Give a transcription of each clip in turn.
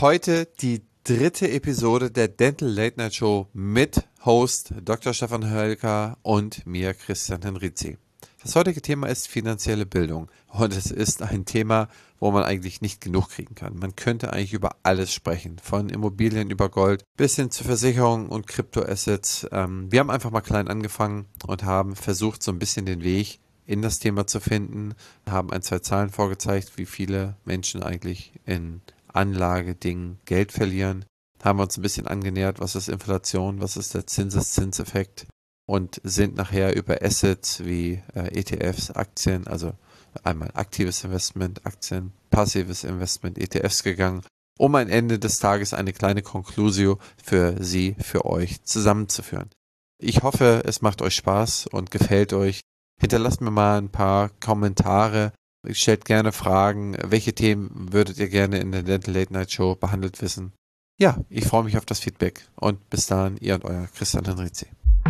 Heute die 3. Episode der Dental Late Night Show mit Host Dr. Stefan Hölker und mir, Christian Henrizi. Das heutige Thema ist finanzielle Bildung und es ist ein Thema, wo man eigentlich nicht genug kriegen kann. Man könnte eigentlich über alles sprechen, von Immobilien über Gold bis hin zu Versicherungen und Kryptoassets. Wir haben einfach mal klein angefangen und haben versucht, so ein bisschen den Weg in das Thema zu finden, haben 2 Zahlen vorgezeigt, wie viele Menschen eigentlich in Anlagedingen Geld verlieren, haben wir uns ein bisschen angenähert, was ist Inflation, was ist der Zinseszinseffekt und sind nachher über Assets wie ETFs, Aktien, also einmal aktives Investment, Aktien, passives Investment, ETFs gegangen, um am Ende des Tages eine kleine Conclusio für Sie, für euch zusammenzuführen. Ich hoffe, es macht euch Spaß und gefällt euch. Hinterlasst mir mal ein paar Kommentare. Stellt gerne Fragen. Welche Themen würdet ihr gerne in der Dental Late Night Show behandelt wissen? Ja, ich freue mich auf das Feedback. Und bis dahin, ihr und euer Christian Henrizi.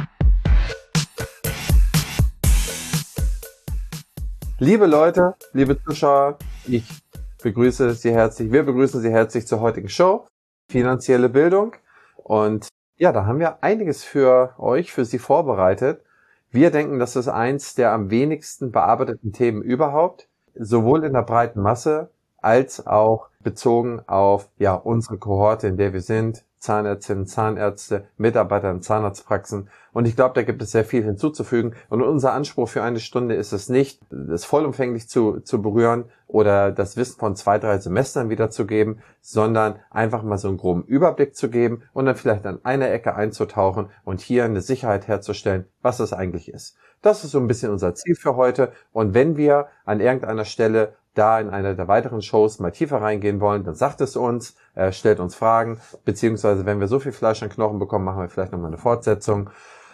Liebe Leute, liebe Zuschauer, wir begrüßen Sie herzlich zur heutigen Show. Finanzielle Bildung. Und ja, da haben wir einiges für Sie vorbereitet. Wir denken, das ist eins der am wenigsten bearbeiteten Themen überhaupt, sowohl in der breiten Masse als auch bezogen auf unsere Kohorte, in der wir sind, Zahnärztinnen, Zahnärzte, Mitarbeiter in Zahnarztpraxen. Und ich glaube, da gibt es sehr viel hinzuzufügen. Und unser Anspruch für eine Stunde ist es nicht, das vollumfänglich zu berühren oder das Wissen von 2, 3 Semestern wiederzugeben, sondern einfach mal so einen groben Überblick zu geben und dann vielleicht an einer Ecke einzutauchen und hier eine Sicherheit herzustellen, was es eigentlich ist. Das ist so ein bisschen unser Ziel für heute. Und wenn wir an irgendeiner Stelle da in einer der weiteren Shows mal tiefer reingehen wollen, dann sagt es uns, stellt uns Fragen, beziehungsweise wenn wir so viel Fleisch und Knochen bekommen, machen wir vielleicht nochmal eine Fortsetzung.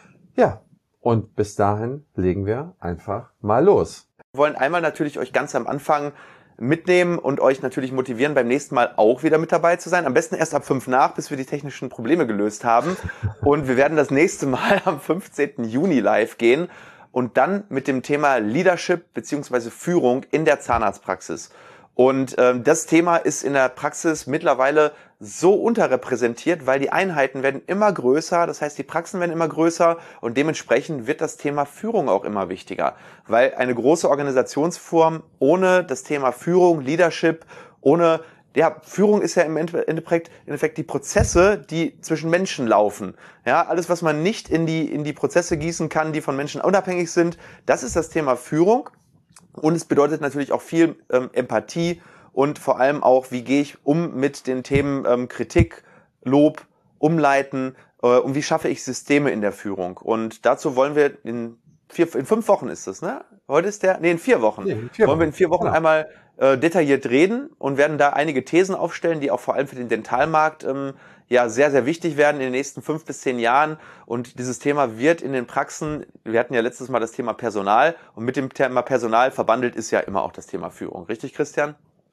Ja, und bis dahin legen wir einfach mal los. Wir wollen einmal natürlich euch ganz am Anfang mitnehmen und euch natürlich motivieren, beim nächsten Mal auch wieder mit dabei zu sein. Am besten erst ab 5 nach, bis wir die technischen Probleme gelöst haben. Und wir werden das nächste Mal am 15. Juni live gehen. Und dann mit dem Thema Leadership bzw. Führung in der Zahnarztpraxis. Und das Thema ist in der Praxis mittlerweile so unterrepräsentiert, weil die Einheiten werden immer größer, das heißt die Praxen werden immer größer und dementsprechend wird das Thema Führung auch immer wichtiger. Weil eine große Organisationsform ohne das Thema Führung, Leadership, ohne Führung ist ja im Endeffekt die Prozesse, die zwischen Menschen laufen. Ja, alles, was man nicht in die Prozesse gießen kann, die von Menschen unabhängig sind, das ist das Thema Führung. Und es bedeutet natürlich auch viel Empathie und vor allem auch, wie gehe ich um mit den Themen Kritik, Lob, Umleiten und wie schaffe ich Systeme in der Führung. Und dazu wollen wir in 5 Wochen ist das, ne? Heute ist in 4 Wochen. Nee, wollen wir in 4 Wochen einmal detailliert reden und werden da einige Thesen aufstellen, die auch vor allem für den Dentalmarkt sehr, sehr wichtig werden in den nächsten 5 bis 10 Jahren. Und dieses Thema wird in den Praxen, wir hatten ja letztes Mal das Thema Personal und mit dem Thema Personal verbandelt ist ja immer auch das Thema Führung. Richtig, Christian?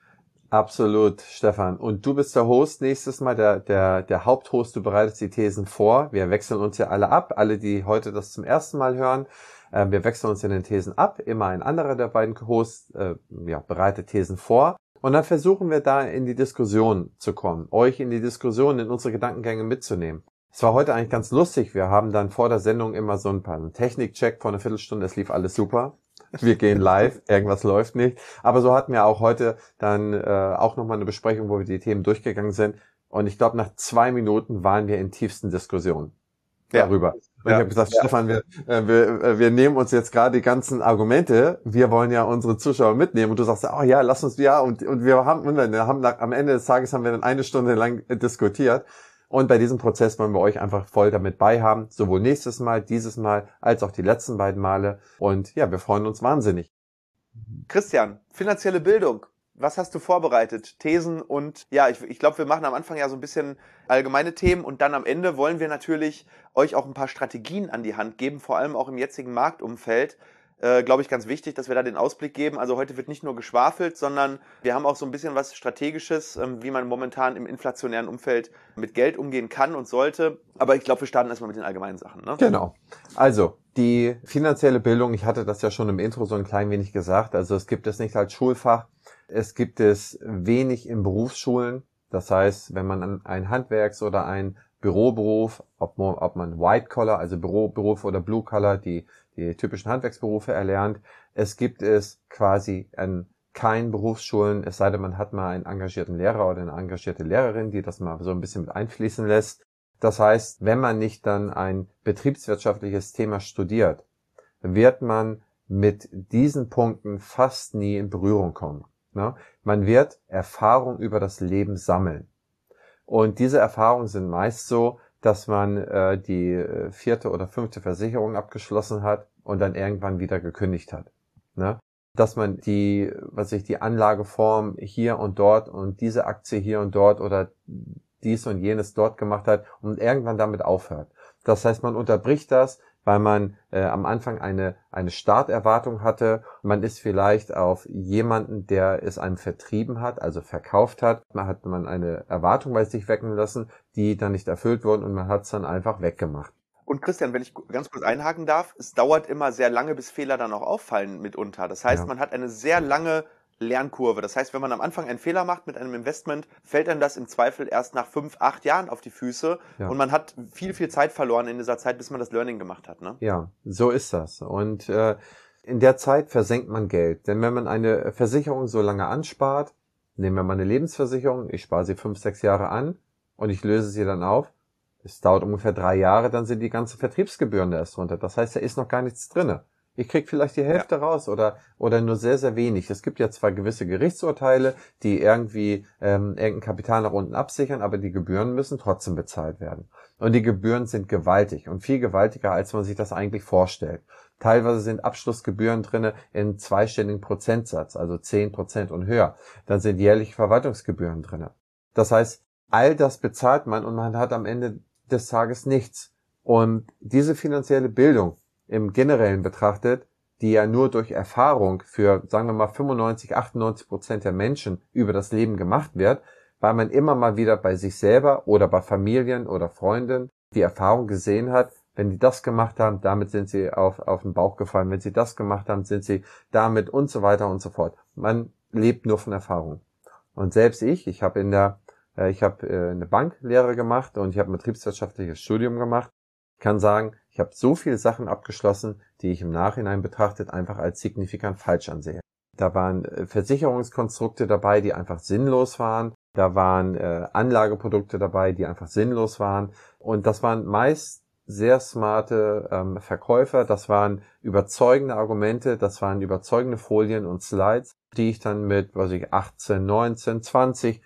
Absolut, Stefan. Und du bist der Host nächstes Mal, der Haupthost, du bereitest die Thesen vor. Wir wechseln uns ja alle ab, alle, die heute das zum ersten Mal hören. Wir wechseln uns in den Thesen ab. Immer ein anderer der beiden Hosts bereitet Thesen vor. Und dann versuchen wir da in die Diskussion zu kommen, euch in die Diskussion, in unsere Gedankengänge mitzunehmen. Es war heute eigentlich ganz lustig. Wir haben dann vor der Sendung immer so einen Technikcheck von einer Viertelstunde. Es lief alles super. Wir gehen live, irgendwas läuft nicht. Aber so hatten wir auch heute dann auch nochmal eine Besprechung, wo wir die Themen durchgegangen sind. Und ich glaube, nach 2 Minuten waren wir in tiefsten Diskussionen darüber. Und ich habe gesagt, Stefan, wir nehmen uns jetzt gerade die ganzen Argumente. Wir wollen ja unsere Zuschauer mitnehmen. Und du sagst, lass uns, und wir haben am Ende des Tages haben wir dann 1 Stunde lang diskutiert. Und bei diesem Prozess wollen wir euch einfach voll damit beihaben. Sowohl nächstes Mal, dieses Mal, als auch die letzten beiden Male. Und wir freuen uns wahnsinnig. Christian, finanzielle Bildung. Was hast du vorbereitet? Thesen und ich glaube, wir machen am Anfang ja so ein bisschen allgemeine Themen und dann am Ende wollen wir natürlich euch auch ein paar Strategien an die Hand geben, vor allem auch im jetzigen Marktumfeld. Glaube ich, ganz wichtig, dass wir da den Ausblick geben. Also heute wird nicht nur geschwafelt, sondern wir haben auch so ein bisschen was Strategisches, wie man momentan im inflationären Umfeld mit Geld umgehen kann und sollte. Aber ich glaube, wir starten erstmal mit den allgemeinen Sachen. Ne? Genau. Also die finanzielle Bildung, ich hatte das ja schon im Intro so ein klein wenig gesagt. Also es gibt es nicht als Schulfach. Es gibt es wenig in Berufsschulen. Das heißt, wenn man einen Handwerks- oder einen Büroberuf, ob man White-Collar, also Büroberuf oder Blue-Collar, die typischen Handwerksberufe erlernt, es gibt es quasi an keinen Berufsschulen, es sei denn, man hat mal einen engagierten Lehrer oder eine engagierte Lehrerin, die das mal so ein bisschen mit einfließen lässt. Das heißt, wenn man nicht dann ein betriebswirtschaftliches Thema studiert, wird man mit diesen Punkten fast nie in Berührung kommen. Ne? Man wird Erfahrung über das Leben sammeln. Und diese Erfahrungen sind meist so, dass man die 4. oder 5. Versicherung abgeschlossen hat und dann irgendwann wieder gekündigt hat. Ne? Dass man die Anlageform hier und dort und diese Aktie hier und dort oder dies und jenes dort gemacht hat und irgendwann damit aufhört. Das heißt, man unterbricht das, weil man am Anfang eine Starterwartung hatte. Man ist vielleicht auf jemanden, der es einem vertrieben hat, also verkauft hat. Man eine Erwartung bei sich wecken lassen, die dann nicht erfüllt wurde und man hat es dann einfach weggemacht. Und Christian, wenn ich ganz kurz einhaken darf, es dauert immer sehr lange, bis Fehler dann auch auffallen mitunter. Das heißt, man hat eine sehr lange Lernkurve. Das heißt, wenn man am Anfang einen Fehler macht mit einem Investment, fällt einem das im Zweifel erst nach 5, 8 Jahren auf die Füße und man hat viel, viel Zeit verloren in dieser Zeit, bis man das Learning gemacht hat. Ne? Ja, so ist das. Und in der Zeit versenkt man Geld. Denn wenn man eine Versicherung so lange anspart, nehmen wir mal eine Lebensversicherung, ich spare sie 5, 6 Jahre an und ich löse sie dann auf, es dauert ungefähr 3 Jahre, dann sind die ganzen Vertriebsgebühren da erst runter. Das heißt, da ist noch gar nichts drinne. Ich krieg vielleicht die Hälfte raus oder nur sehr, sehr wenig. Es gibt ja zwar gewisse Gerichtsurteile, die irgendwie irgendein Kapital nach unten absichern, aber die Gebühren müssen trotzdem bezahlt werden. Und die Gebühren sind gewaltig und viel gewaltiger, als man sich das eigentlich vorstellt. Teilweise sind Abschlussgebühren drinne in zweistelligen Prozentsatz, also 10% und höher. Dann sind jährliche Verwaltungsgebühren drinne. Das heißt, all das bezahlt man und man hat am Ende des Tages nichts. Und diese finanzielle Bildung im Generellen betrachtet, die ja nur durch Erfahrung für, sagen wir mal, 95-98% der Menschen über das Leben gemacht wird, weil man immer mal wieder bei sich selber oder bei Familien oder Freunden die Erfahrung gesehen hat, wenn die das gemacht haben, damit sind sie auf den Bauch gefallen, wenn sie das gemacht haben, sind sie damit und so weiter und so fort. Man lebt nur von Erfahrung. Und selbst ich habe eine Banklehre gemacht und ich habe ein betriebswirtschaftliches Studium gemacht. Ich kann sagen, ich habe so viele Sachen abgeschlossen, die ich im Nachhinein betrachtet einfach als signifikant falsch ansehe. Da waren Versicherungskonstrukte dabei, die einfach sinnlos waren. Da waren Anlageprodukte dabei, die einfach sinnlos waren. Und das waren meist sehr smarte Verkäufer. Das waren überzeugende Argumente, das waren überzeugende Folien und Slides, die ich dann mit, 18, 19, 20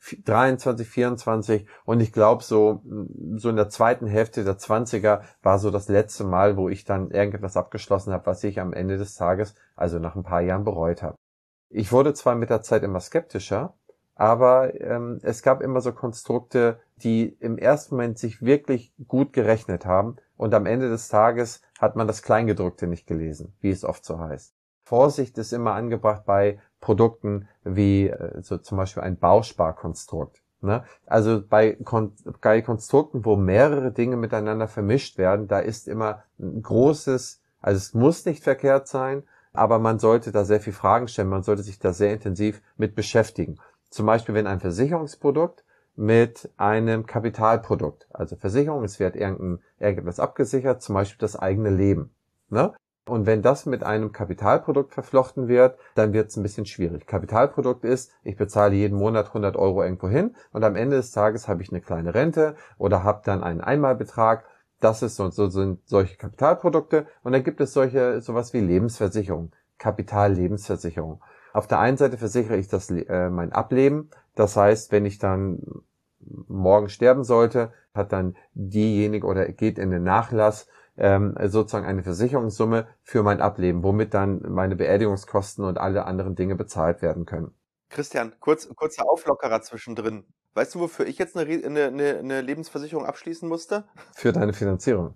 23, 24 und ich glaube so in der zweiten Hälfte der 20er war so das letzte Mal, wo ich dann irgendetwas abgeschlossen habe, was ich am Ende des Tages, also nach ein paar Jahren bereut habe. Ich wurde zwar mit der Zeit immer skeptischer, aber es gab immer so Konstrukte, die im ersten Moment sich wirklich gut gerechnet haben und am Ende des Tages hat man das Kleingedruckte nicht gelesen, wie es oft so heißt. Vorsicht ist immer angebracht bei Produkten wie so zum Beispiel ein Bausparkonstrukt. Ne? Also bei Konstrukten, wo mehrere Dinge miteinander vermischt werden, da ist immer ein großes, also es muss nicht verkehrt sein, aber man sollte da sehr viel Fragen stellen, man sollte sich da sehr intensiv mit beschäftigen. Zum Beispiel, wenn ein Versicherungsprodukt mit einem Kapitalprodukt, also Versicherung, es wird irgendetwas abgesichert, zum Beispiel das eigene Leben. Ne? Und wenn das mit einem Kapitalprodukt verflochten wird, dann wird es ein bisschen schwierig. Kapitalprodukt ist, ich bezahle jeden Monat 100 Euro irgendwo hin und am Ende des Tages habe ich eine kleine Rente oder habe dann einen Einmalbetrag. Das ist so sind solche Kapitalprodukte. Und dann gibt es sowas wie Lebensversicherung, Kapitallebensversicherung. Auf der einen Seite versichere ich mein Ableben. Das heißt, wenn ich dann morgen sterben sollte, hat dann diejenige oder geht in den Nachlass sozusagen eine Versicherungssumme für mein Ableben, womit dann meine Beerdigungskosten und alle anderen Dinge bezahlt werden können. Christian, kurzer Auflockerer zwischendrin. Weißt du, wofür ich jetzt eine Lebensversicherung abschließen musste? Für deine Finanzierung.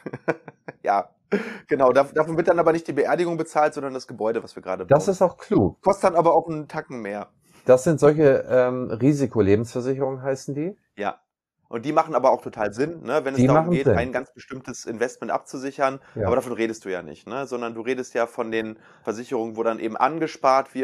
Ja, genau. Davon wird dann aber nicht die Beerdigung bezahlt, sondern das Gebäude, was wir gerade bauen. Das ist auch klug. Kostet dann aber auch einen Tacken mehr. Das sind solche Risikolebensversicherungen heißen die. Ja. Und die machen aber auch total Sinn, ne? Wenn es darum geht, ein ganz bestimmtes Investment abzusichern. Ja. Aber davon redest du ja nicht, ne? Sondern du redest ja von den Versicherungen, wo dann eben angespart wird,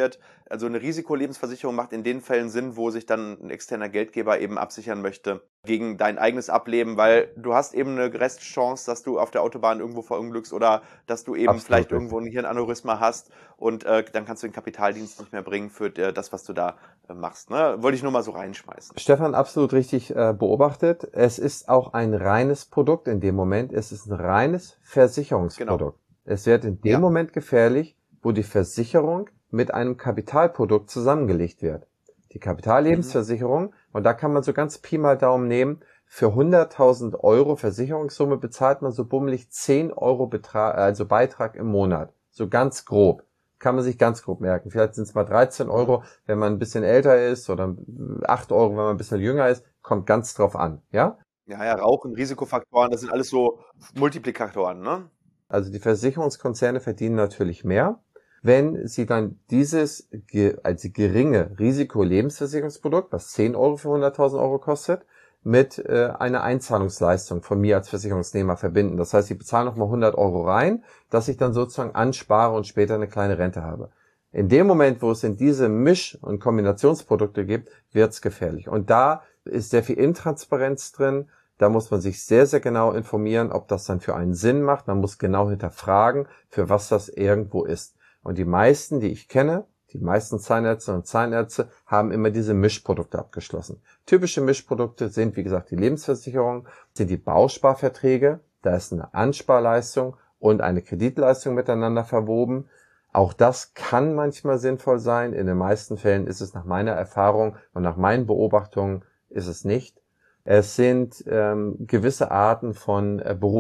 Also eine Risikolebensversicherung macht in den Fällen Sinn, wo sich dann ein externer Geldgeber eben absichern möchte gegen dein eigenes Ableben, weil du hast eben eine Restchance, dass du auf der Autobahn irgendwo verunglückst oder dass du eben Absolut vielleicht richtig. irgendwo ein Hirnaneurysma hast und dann kannst du den Kapitaldienst nicht mehr bringen für das, was du da machst. Ne? Wollte ich nur mal so reinschmeißen. Stefan, absolut richtig beobachtet. Es ist auch ein reines Produkt in dem Moment. Es ist ein reines Versicherungsprodukt. Genau. Es wird in dem Moment gefährlich, wo die Versicherung mit einem Kapitalprodukt zusammengelegt wird. Die Kapitallebensversicherung, und da kann man so ganz Pi mal Daumen nehmen, für 100.000 Euro Versicherungssumme bezahlt man so bummelig 10 Euro Beitrag im Monat. So ganz grob. Kann man sich ganz grob merken. Vielleicht sind es mal 13 Euro, wenn man ein bisschen älter ist, oder 8 Euro, wenn man ein bisschen jünger ist. Kommt ganz drauf an, ja? Ja, Rauchen, Risikofaktoren, das sind alles so Multiplikatoren, ne? Also die Versicherungskonzerne verdienen natürlich mehr, wenn sie dann dieses als geringe Risikolebensversicherungsprodukt, was 10 Euro für 100.000 Euro kostet, mit einer Einzahlungsleistung von mir als Versicherungsnehmer verbinden. Das heißt, ich bezahle nochmal 100 Euro rein, dass ich dann sozusagen anspare und später eine kleine Rente habe. In dem Moment, wo es in diese Misch- und Kombinationsprodukte gibt, wird es gefährlich. Und da ist sehr viel Intransparenz drin. Da muss man sich sehr, sehr genau informieren, ob das dann für einen Sinn macht. Man muss genau hinterfragen, für was das irgendwo ist. Und die meisten, die ich kenne, die meisten Zahnärzte und Zahnärzte haben immer diese Mischprodukte abgeschlossen. Typische Mischprodukte sind, wie gesagt, die Lebensversicherung, sind die Bausparverträge. Da ist eine Ansparleistung und eine Kreditleistung miteinander verwoben. Auch das kann manchmal sinnvoll sein. In den meisten Fällen ist es nach meiner Erfahrung und nach meinen Beobachtungen ist es nicht. Es sind gewisse Arten von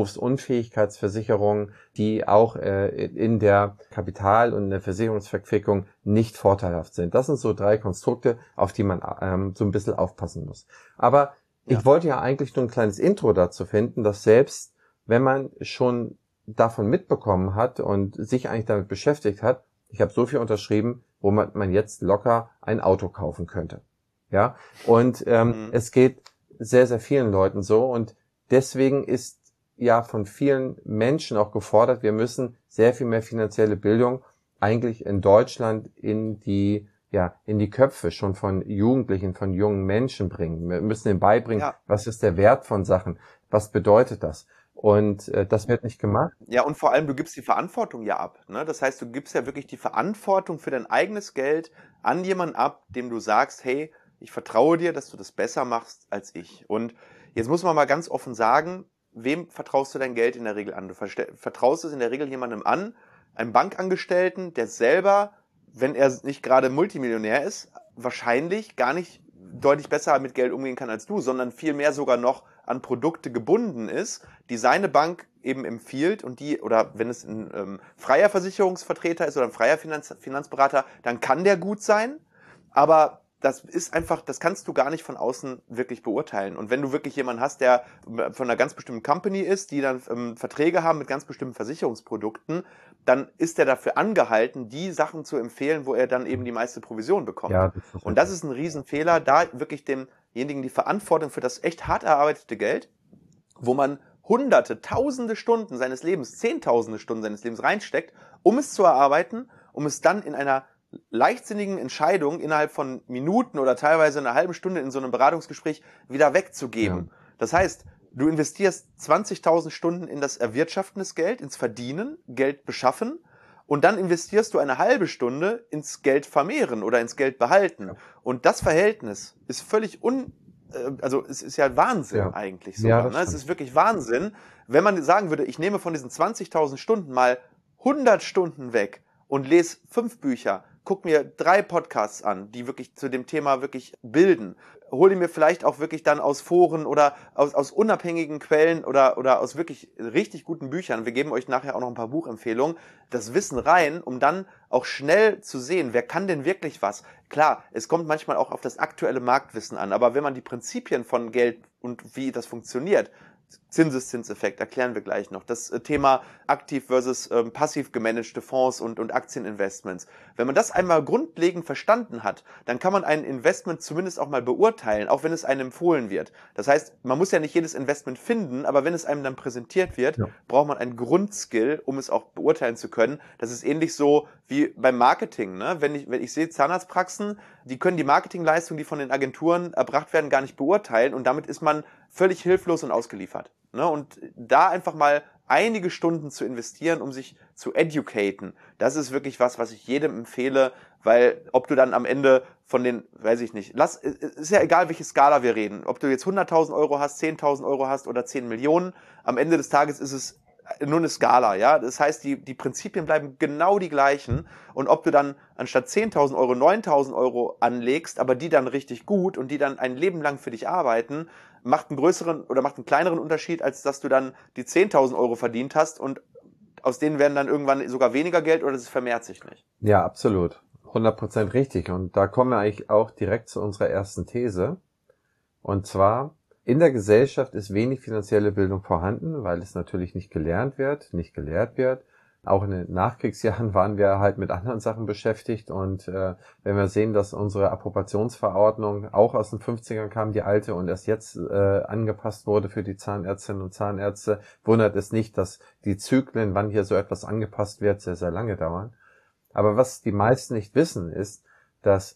Berufsunfähigkeitsversicherungen, die auch in der Kapital- und in der Versicherungsverquickung nicht vorteilhaft sind. Das sind so 3 Konstrukte, auf die man so ein bisschen aufpassen muss. Aber ich wollte ja eigentlich nur ein kleines Intro dazu finden, dass selbst wenn man schon davon mitbekommen hat und sich eigentlich damit beschäftigt hat, ich habe so viel unterschrieben, wo man jetzt locker ein Auto kaufen könnte. Ja, und es geht sehr, sehr vielen Leuten so, und deswegen ist ja von vielen Menschen auch gefordert, wir müssen sehr viel mehr finanzielle Bildung eigentlich in Deutschland in die Köpfe schon von Jugendlichen, von jungen Menschen bringen. Wir müssen ihnen beibringen, was ist der Wert von Sachen, was bedeutet das? Und das wird nicht gemacht. Ja, und vor allem, du gibst die Verantwortung ja ab. Ne? Das heißt, du gibst ja wirklich die Verantwortung für dein eigenes Geld an jemanden ab, dem du sagst, hey, ich vertraue dir, dass du das besser machst als ich. Und jetzt muss man mal ganz offen sagen, wem vertraust du dein Geld in der Regel an? Du vertraust es in der Regel jemandem an, einem Bankangestellten, der selber, wenn er nicht gerade Multimillionär ist, wahrscheinlich gar nicht deutlich besser mit Geld umgehen kann als du, sondern vielmehr sogar noch an Produkte gebunden ist, die seine Bank eben empfiehlt, und die, oder wenn es ein freier Versicherungsvertreter ist oder ein freier Finanzberater, dann kann der gut sein, aber das ist einfach, das kannst du gar nicht von außen wirklich beurteilen. Und wenn du wirklich jemanden hast, der von einer ganz bestimmten Company ist, die dann Verträge haben mit ganz bestimmten Versicherungsprodukten, dann ist er dafür angehalten, die Sachen zu empfehlen, wo er dann eben die meiste Provision bekommt. Ja, und das ist ein Riesenfehler, da wirklich demjenigen die Verantwortung für das echt hart erarbeitete Geld, wo man Hunderte, Tausende Stunden seines Lebens, Zehntausende Stunden seines Lebens reinsteckt, um es zu erarbeiten, um es dann in einer leichtsinnigen Entscheidung innerhalb von Minuten oder teilweise einer halben Stunde in so einem Beratungsgespräch wieder wegzugeben. Ja. Das heißt, du investierst 20.000 Stunden in das Erwirtschaften des Geld, ins Verdienen, Geld beschaffen, und dann investierst du eine halbe Stunde ins Geld vermehren oder ins Geld behalten. Ja. Und das Verhältnis ist völlig also es ist ja Wahnsinn eigentlich sogar. Ne? Es ist wirklich Wahnsinn, wenn man sagen würde, ich nehme von diesen 20.000 Stunden mal 100 Stunden weg und lese 5 Bücher, guck mir 3 Podcasts an, die wirklich zu dem Thema wirklich bilden. Hole mir vielleicht auch wirklich dann aus Foren oder aus unabhängigen Quellen oder aus wirklich richtig guten Büchern. Wir geben euch nachher auch noch ein paar Buchempfehlungen. Das Wissen rein, um dann auch schnell zu sehen, wer kann denn wirklich was. Klar, es kommt manchmal auch auf das aktuelle Marktwissen an, aber wenn man die Prinzipien von Geld und wie das funktioniert, Zinseszinseffekt, erklären wir gleich noch. Das Thema aktiv versus passiv gemanagte Fonds und Aktieninvestments. Wenn man das einmal grundlegend verstanden hat, dann kann man ein Investment zumindest auch mal beurteilen, auch wenn es einem empfohlen wird. Das heißt, man muss ja nicht jedes Investment finden, aber wenn es einem dann präsentiert wird, braucht man einen Grundskill, um es auch beurteilen zu können. Das ist ähnlich so wie beim Marketing. Ne? Wenn ich sehe Zahnarztpraxen, die können die Marketingleistung, die von den Agenturen erbracht werden, gar nicht beurteilen und damit ist man völlig hilflos und ausgeliefert. Ne? Und da einfach mal einige Stunden zu investieren, um sich zu educaten, das ist wirklich was ich jedem empfehle, weil ob du dann am Ende von den, weiß ich nicht, ist ja egal, welche Skala wir reden, ob du jetzt 100.000 Euro hast, 10.000 Euro hast oder 10 Millionen, am Ende des Tages ist es nur eine Skala, ja. Das heißt, die Prinzipien bleiben genau die gleichen. Und ob du dann anstatt 10.000 Euro 9.000 Euro anlegst, aber die dann richtig gut und die dann ein Leben lang für dich arbeiten, macht einen größeren oder macht einen kleineren Unterschied, als dass du dann die 10.000 Euro verdient hast und aus denen werden dann irgendwann sogar weniger Geld oder es vermehrt sich nicht. Ja, absolut. 100% richtig. Und da kommen wir eigentlich auch direkt zu unserer ersten These. Und zwar, in der Gesellschaft ist wenig finanzielle Bildung vorhanden, weil es natürlich nicht gelernt wird, nicht gelehrt wird. Auch in den Nachkriegsjahren waren wir halt mit anderen Sachen beschäftigt und wenn wir sehen, dass unsere Approbationsverordnung auch aus den 50ern kam, die alte, und erst jetzt angepasst wurde für die Zahnärztinnen und Zahnärzte, wundert es nicht, dass die Zyklen, wann hier so etwas angepasst wird, sehr, sehr lange dauern. Aber was die meisten nicht wissen, ist, dass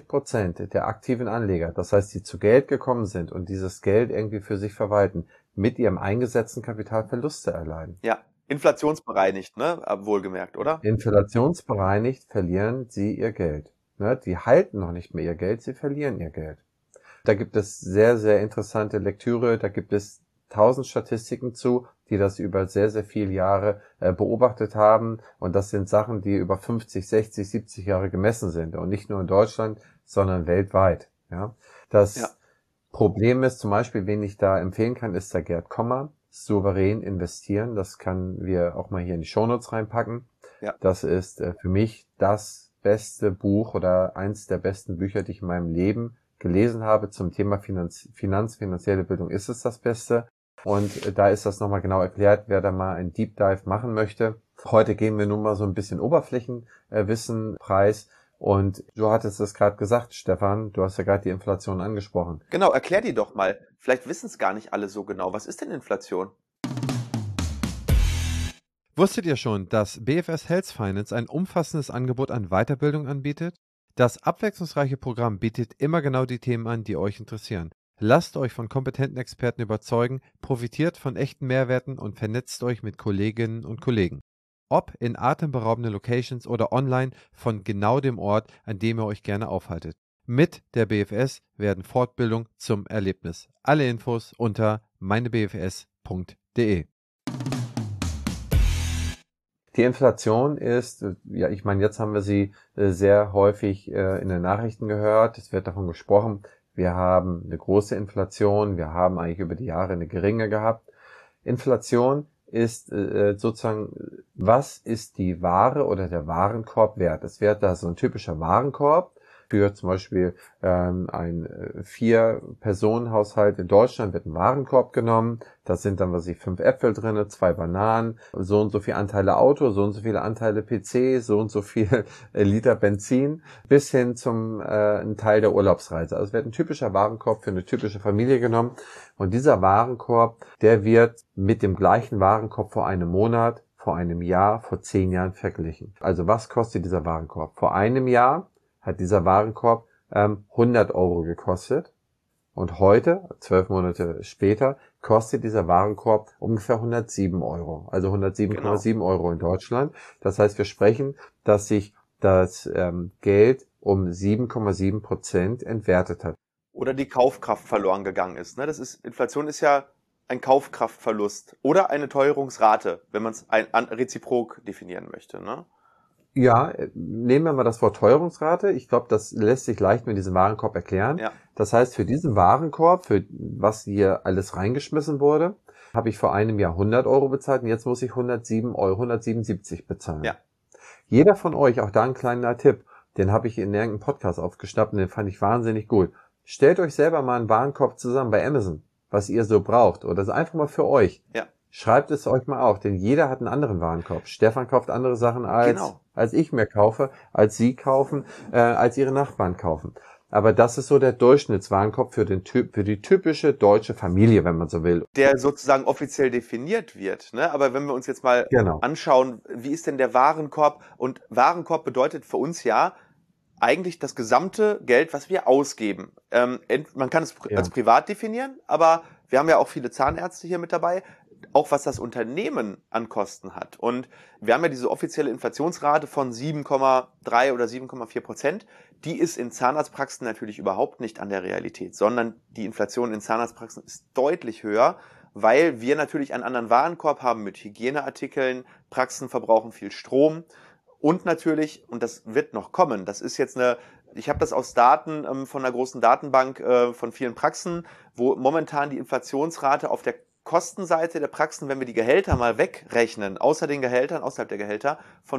80% der aktiven Anleger, das heißt, die zu Geld gekommen sind und dieses Geld irgendwie für sich verwalten, mit ihrem eingesetzten Kapital Verluste erleiden. Ja, inflationsbereinigt, ne? Wohlgemerkt, oder? Inflationsbereinigt verlieren sie ihr Geld. Ne? Die halten noch nicht mehr ihr Geld, sie verlieren ihr Geld. Da gibt es sehr, sehr interessante Lektüre, da gibt es 1000 Statistiken zu, die das über sehr, sehr viele Jahre beobachtet haben. Und das sind Sachen, die über 50, 60, 70 Jahre gemessen sind. Und nicht nur in Deutschland, sondern weltweit. Ja? Das Problem ist zum Beispiel, wen ich da empfehlen kann, ist der Gerd Kommer. Souverän investieren. Das können wir auch mal hier in die Shownotes reinpacken. Ja. Das ist für mich das beste Buch oder eins der besten Bücher, die ich in meinem Leben gelesen habe zum Thema finanzielle Bildung. Ist es das Beste? Und da ist das nochmal genau erklärt, wer da mal ein Deep Dive machen möchte. Heute gehen wir nun mal so ein bisschen Oberflächenwissen preis. Und du hattest es gerade gesagt, Stefan, du hast ja gerade die Inflation angesprochen. Genau, erklär die doch mal. Vielleicht wissen es gar nicht alle so genau. Was ist denn Inflation? Wusstet ihr schon, dass BFS Health Finance ein umfassendes Angebot an Weiterbildung anbietet? Das abwechslungsreiche Programm bietet immer genau die Themen an, die euch interessieren. Lasst euch von kompetenten Experten überzeugen, profitiert von echten Mehrwerten und vernetzt euch mit Kolleginnen und Kollegen. Ob in atemberaubenden Locations oder online von genau dem Ort, an dem ihr euch gerne aufhaltet. Mit der BFS werden Fortbildung zum Erlebnis. Alle Infos unter meinebfs.de. Die Inflation ist, ja, ich meine, jetzt haben wir sie sehr häufig in den Nachrichten gehört. Es wird davon gesprochen, wir haben eine große Inflation, wir haben eigentlich über die Jahre eine geringe gehabt. Inflation ist sozusagen, was ist die Ware oder der Warenkorb wert? Es wird da so ein typischer Warenkorb für zum Beispiel ein 4-Personen-Haushalt in Deutschland wird ein Warenkorb genommen. Da sind dann, 5 Äpfel drin, 2 Bananen, so und so viele Anteile Auto, so und so viele Anteile PC, so und so viel Liter Benzin, bis hin zum ein Teil der Urlaubsreise. Also es wird ein typischer Warenkorb für eine typische Familie genommen. Und dieser Warenkorb, der wird mit dem gleichen Warenkorb vor einem Monat, vor einem Jahr, vor 10 Jahren verglichen. Also was kostet dieser Warenkorb? Vor einem Jahr hat dieser Warenkorb 100 Euro gekostet und heute, 12 Monate später, kostet dieser Warenkorb ungefähr 107 Euro, also 107,7 Euro in Deutschland. Das heißt, wir sprechen, dass sich das Geld um 7,7% entwertet hat. Oder die Kaufkraft verloren gegangen ist. Ne? Inflation ist ja ein Kaufkraftverlust oder eine Teuerungsrate, wenn man es reziprok definieren möchte. Ne? Ja, nehmen wir mal das Wort Teuerungsrate. Ich glaube, das lässt sich leicht mit diesem Warenkorb erklären. Ja. Das heißt, für diesen Warenkorb, für was hier alles reingeschmissen wurde, habe ich vor einem Jahr 100 Euro bezahlt und jetzt muss ich 177 bezahlen. Ja. Jeder von euch, auch da ein kleiner Tipp, den habe ich in irgendeinem Podcast aufgeschnappt und den fand ich wahnsinnig gut. Stellt euch selber mal einen Warenkorb zusammen bei Amazon. was ihr so braucht, oder so einfach mal für euch. Ja. Schreibt es euch mal auf, denn jeder hat einen anderen Warenkorb. Stefan kauft andere Sachen Genau. als ich mir kaufe, als Sie kaufen, als Ihre Nachbarn kaufen. Aber das ist so der Durchschnittswarenkorb für die typische deutsche Familie, wenn man so will. Der sozusagen offiziell definiert wird, ne? Aber wenn wir uns jetzt mal anschauen, wie ist denn der Warenkorb? Und Warenkorb bedeutet für uns ja eigentlich das gesamte Geld, was wir ausgeben. Man kann es als privat definieren, aber wir haben ja auch viele Zahnärzte hier mit dabei, auch was das Unternehmen an Kosten hat. Und wir haben ja diese offizielle Inflationsrate von 7,3 oder 7,4%. Die ist in Zahnarztpraxen natürlich überhaupt nicht an der Realität, sondern die Inflation in Zahnarztpraxen ist deutlich höher, weil wir natürlich einen anderen Warenkorb haben mit Hygieneartikeln, Praxen verbrauchen viel Strom und natürlich, und das wird noch kommen, das ist jetzt ich habe das aus Daten von einer großen Datenbank von vielen Praxen, wo momentan die Inflationsrate auf der Kostenseite der Praxen, wenn wir die Gehälter mal wegrechnen, außerhalb der Gehälter, von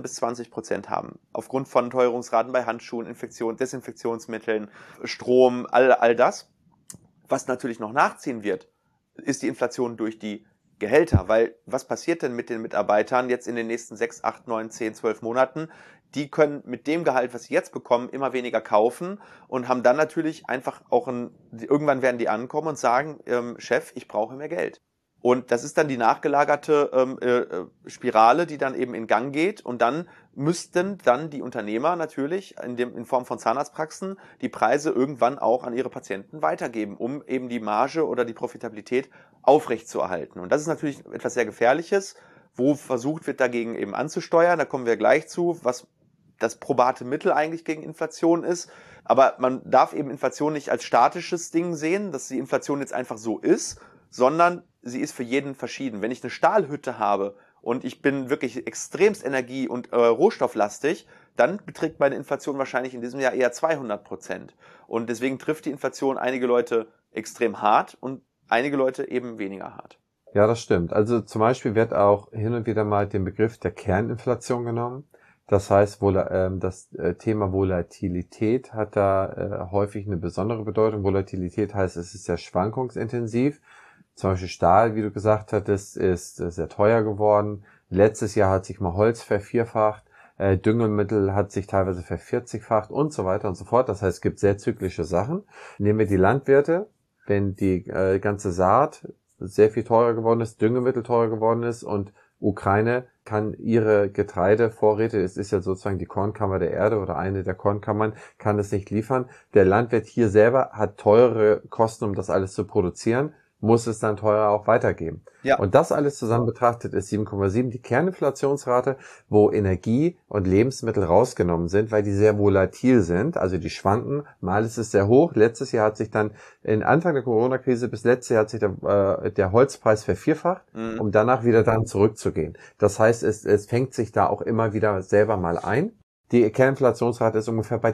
15-20% haben. Aufgrund von Teuerungsraten bei Handschuhen, Desinfektionsmitteln, Strom, all das. Was natürlich noch nachziehen wird, ist die Inflation durch die Gehälter. Weil was passiert denn mit den Mitarbeitern jetzt in den nächsten 6, 8, 9, 10, 12 Monaten? Die können mit dem Gehalt, was sie jetzt bekommen, immer weniger kaufen und haben dann natürlich einfach auch irgendwann werden die ankommen und sagen, Chef, ich brauche mehr Geld. Und das ist dann die nachgelagerte Spirale, die dann eben in Gang geht. Und dann müssten dann die Unternehmer natürlich in Form von Zahnarztpraxen die Preise irgendwann auch an ihre Patienten weitergeben, um eben die Marge oder die Profitabilität aufrechtzuerhalten. Und das ist natürlich etwas sehr Gefährliches, wo versucht wird, dagegen eben anzusteuern. Da kommen wir gleich zu, was das probate Mittel eigentlich gegen Inflation ist. Aber man darf eben Inflation nicht als statisches Ding sehen, dass die Inflation jetzt einfach so ist, sondern sie ist für jeden verschieden. Wenn ich eine Stahlhütte habe und ich bin wirklich extremst energie- und rohstofflastig, dann beträgt meine Inflation wahrscheinlich in diesem Jahr eher 200%. Und deswegen trifft die Inflation einige Leute extrem hart und einige Leute eben weniger hart. Ja, das stimmt. Also zum Beispiel wird auch hin und wieder mal den Begriff der Kerninflation genommen. Das heißt, das Thema Volatilität hat da häufig eine besondere Bedeutung. Volatilität heißt, es ist sehr schwankungsintensiv. Zum Beispiel Stahl, wie du gesagt hattest, ist sehr teuer geworden. Letztes Jahr hat sich mal Holz vervierfacht. Düngemittel hat sich teilweise vervierzigfacht und so weiter und so fort. Das heißt, es gibt sehr zyklische Sachen. Nehmen wir die Landwirte. Wenn die ganze Saat sehr viel teurer geworden ist, Düngemittel teurer geworden ist und Ukraine kann ihre Getreidevorräte, es ist ja sozusagen die Kornkammer der Erde oder eine der Kornkammern, kann es nicht liefern. Der Landwirt hier selber hat teure Kosten, um das alles zu produzieren, muss es dann teurer auch weitergeben. Ja. Und das alles zusammen betrachtet ist 7,7 die Kerninflationsrate, wo Energie und Lebensmittel rausgenommen sind, weil die sehr volatil sind, also die schwanken. Mal ist es sehr hoch. Letztes Jahr hat sich dann, in Anfang der Corona-Krise bis letztes Jahr hat sich der Holzpreis vervierfacht, um danach wieder dann zurückzugehen. Das heißt, es fängt sich da auch immer wieder selber mal ein. Die Kerninflationsrate ist ungefähr bei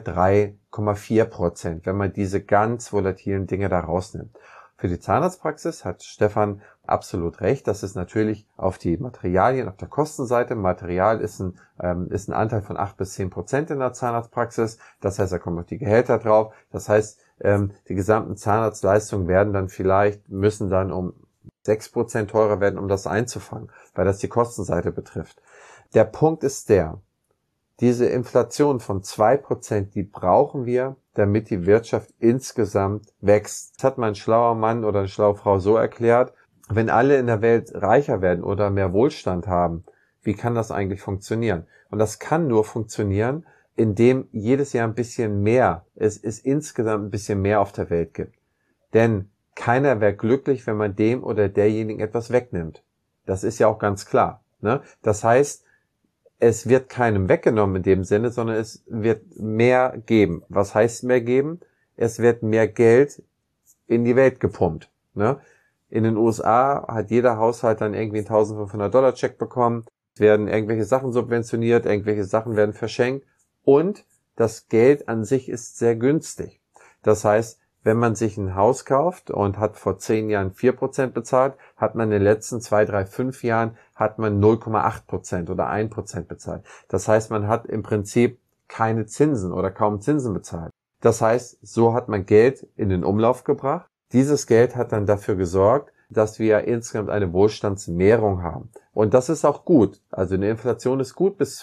3,4%, wenn man diese ganz volatilen Dinge da rausnimmt. Für die Zahnarztpraxis hat Stefan absolut recht. Das ist natürlich auf die Materialien, auf der Kostenseite. Material ist ein Anteil von 8-10% in der Zahnarztpraxis. Das heißt, da kommen noch die Gehälter drauf. Das heißt, die gesamten Zahnarztleistungen müssen dann um 6% teurer werden, um das einzufangen, weil das die Kostenseite betrifft. Der Punkt ist diese Inflation von 2%, die brauchen wir, damit die Wirtschaft insgesamt wächst. Das hat mal ein schlauer Mann oder eine schlaue Frau so erklärt: Wenn alle in der Welt reicher werden oder mehr Wohlstand haben, wie kann das eigentlich funktionieren? Und das kann nur funktionieren, indem jedes Jahr ein bisschen mehr, es insgesamt ein bisschen mehr auf der Welt gibt. Denn keiner wäre glücklich, wenn man dem oder derjenigen etwas wegnimmt. Das ist ja auch ganz klar, ne? Das heißt, es wird keinem weggenommen in dem Sinne, sondern es wird mehr geben. Was heißt mehr geben? Es wird mehr Geld in die Welt gepumpt, ne? In den USA hat jeder Haushalt dann irgendwie einen $1.500-Check bekommen. Es werden irgendwelche Sachen subventioniert, irgendwelche Sachen werden verschenkt und das Geld an sich ist sehr günstig. Das heißt, wenn man sich ein Haus kauft und hat vor 10 Jahren 4% bezahlt, hat man in den letzten 2, 3, 5 Jahren hat man 0,8% oder 1% bezahlt. Das heißt, man hat im Prinzip keine Zinsen oder kaum Zinsen bezahlt. Das heißt, so hat man Geld in den Umlauf gebracht Dieses Geld hat dann dafür gesorgt, dass wir insgesamt eine Wohlstandsmehrung haben. Und das ist auch gut. Also eine Inflation ist gut bis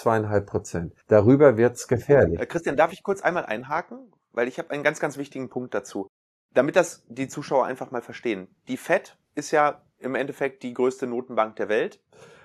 2,5%. Darüber wird's gefährlich. Christian, darf ich kurz einmal einhaken? Weil ich habe einen ganz, ganz wichtigen Punkt dazu. Damit das die Zuschauer einfach mal verstehen. Die Fed ist ja im Endeffekt die größte Notenbank der Welt.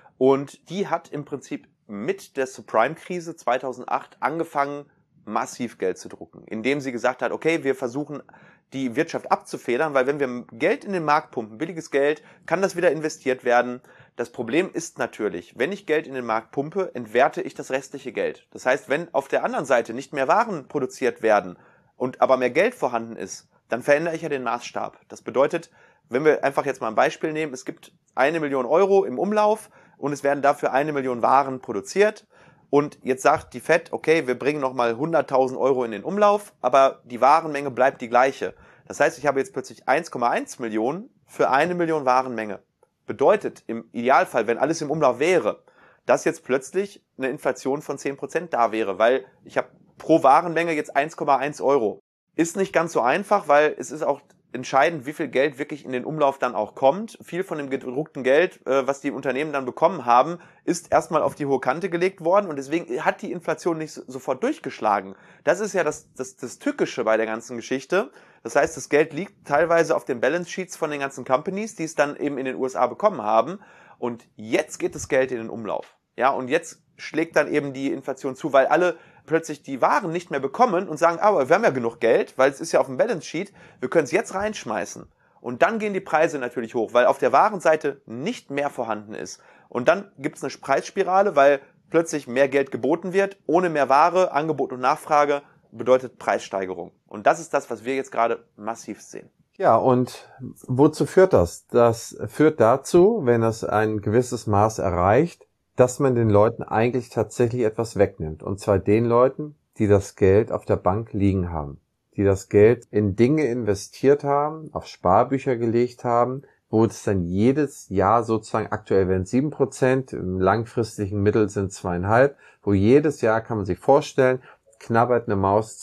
Und die hat im Prinzip mit der Subprime-Krise 2008 angefangen, massiv Geld zu drucken. Indem sie gesagt hat, okay, wir versuchen die Wirtschaft abzufedern, weil wenn wir Geld in den Markt pumpen, billiges Geld, kann das wieder investiert werden. Das Problem ist natürlich, wenn ich Geld in den Markt pumpe, entwerte ich das restliche Geld. Das heißt, wenn auf der anderen Seite nicht mehr Waren produziert werden und aber mehr Geld vorhanden ist, dann verändere ich ja den Maßstab. Das bedeutet, wenn wir einfach jetzt mal ein Beispiel nehmen, es gibt 1 Million Euro im Umlauf und es werden dafür 1 Million Waren produziert. Und jetzt sagt die Fed, okay, wir bringen nochmal 100.000 Euro in den Umlauf, aber die Warenmenge bleibt die gleiche. Das heißt, ich habe jetzt plötzlich 1,1 Millionen für 1 Million Warenmenge. Bedeutet im Idealfall, wenn alles im Umlauf wäre, dass jetzt plötzlich eine Inflation von 10% da wäre, weil ich habe pro Warenmenge jetzt 1,1 Euro. Ist nicht ganz so einfach, weil es ist auch entscheidend, wie viel Geld wirklich in den Umlauf dann auch kommt. Viel von dem gedruckten Geld, was die Unternehmen dann bekommen haben, ist erstmal auf die hohe Kante gelegt worden und deswegen hat die Inflation nicht sofort durchgeschlagen. Das ist ja das Tückische bei der ganzen Geschichte. Das heißt, das Geld liegt teilweise auf den Balance Sheets von den ganzen Companies, die es dann eben in den USA bekommen haben und jetzt geht das Geld in den Umlauf. Ja, und jetzt schlägt dann eben die Inflation zu, weil alle plötzlich die Waren nicht mehr bekommen und sagen, aber wir haben ja genug Geld, weil es ist ja auf dem Balance Sheet, wir können es jetzt reinschmeißen. Und dann gehen die Preise natürlich hoch, weil auf der Warenseite nicht mehr vorhanden ist. Und dann gibt es eine Preisspirale, weil plötzlich mehr Geld geboten wird, ohne mehr Ware, Angebot und Nachfrage bedeutet Preissteigerung. Und das ist das, was wir jetzt gerade massiv sehen. Ja, und wozu führt das? Das führt dazu, wenn es ein gewisses Maß erreicht, dass man den Leuten eigentlich tatsächlich etwas wegnimmt. Und zwar den Leuten, die das Geld auf der Bank liegen haben, die das Geld in Dinge investiert haben, auf Sparbücher gelegt haben, wo es dann jedes Jahr sozusagen, aktuell werden 7%, im langfristigen Mittel sind 2,5%, wo jedes Jahr, kann man sich vorstellen, knabbert eine Maus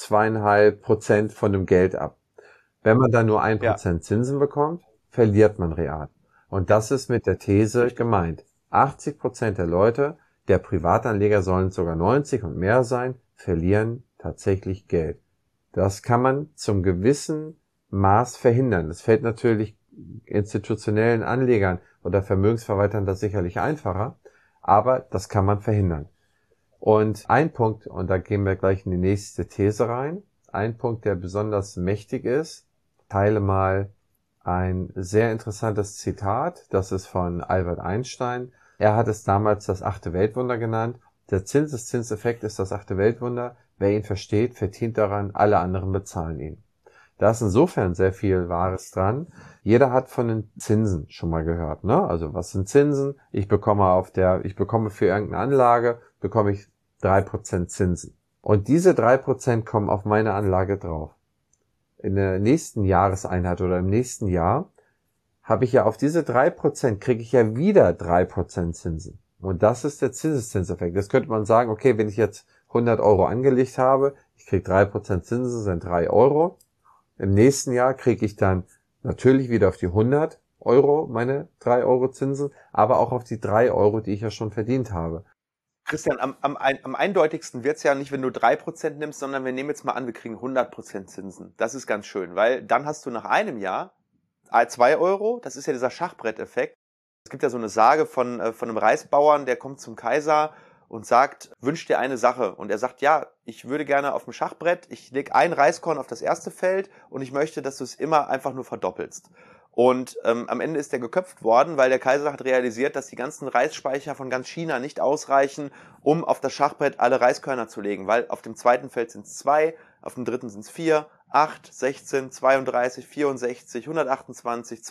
2,5% von dem Geld ab. Wenn man dann nur 1% Zinsen bekommt, verliert man real. Und das ist mit der These gemeint. 80% der Leute, der Privatanleger sollen es sogar 90 und mehr sein, verlieren tatsächlich Geld. Das kann man zum gewissen Maß verhindern. Das fällt natürlich institutionellen Anlegern oder Vermögensverwaltern das sicherlich einfacher, aber das kann man verhindern. Und ein Punkt, und da gehen wir gleich in die nächste These rein, ein Punkt, der besonders mächtig ist, teile mal ein sehr interessantes Zitat, das ist von Albert Einstein. Er hat es damals das 8. Weltwunder genannt. Der Zinseszinseffekt ist das 8. Weltwunder. Wer ihn versteht, verdient daran, alle anderen bezahlen ihn. Da ist insofern sehr viel Wahres dran. Jeder hat von den Zinsen schon mal gehört, ne? Also was sind Zinsen? Ich bekomme für irgendeine Anlage, bekomme ich 3% Zinsen. Und diese 3% kommen auf meine Anlage drauf. In der nächsten Jahreseinheit oder im nächsten Jahr habe ich ja auf diese 3%, kriege ich ja wieder 3% Zinsen. Und das ist der Zinseszinseffekt. Das könnte man sagen, okay, wenn ich jetzt 100 Euro angelegt habe, ich kriege 3% Zinsen, sind 3 Euro. Im nächsten Jahr kriege ich dann natürlich wieder auf die 100 Euro meine 3 Euro Zinsen, aber auch auf die 3 Euro, die ich ja schon verdient habe. Christian, am eindeutigsten wird's ja nicht, wenn du 3% nimmst, sondern wir nehmen jetzt mal an, wir kriegen 100% Zinsen. Das ist ganz schön, weil dann hast du nach einem Jahr 2 Euro, das ist ja dieser Schachbretteffekt. Es gibt ja so eine Sage von einem Reisbauern, der kommt zum Kaiser und sagt, wünsch dir eine Sache. Und er sagt, ja, ich würde gerne auf dem Schachbrett, ich lege ein Reiskorn auf das erste Feld und ich möchte, dass du es immer einfach nur verdoppelst. Und am Ende ist er geköpft worden, weil der Kaiser hat realisiert, dass die ganzen Reisspeicher von ganz China nicht ausreichen, um auf das Schachbrett alle Reiskörner zu legen. Weil auf dem zweiten Feld sind es 2, auf dem dritten sind es 4, 8, 16, 32, 64, 128,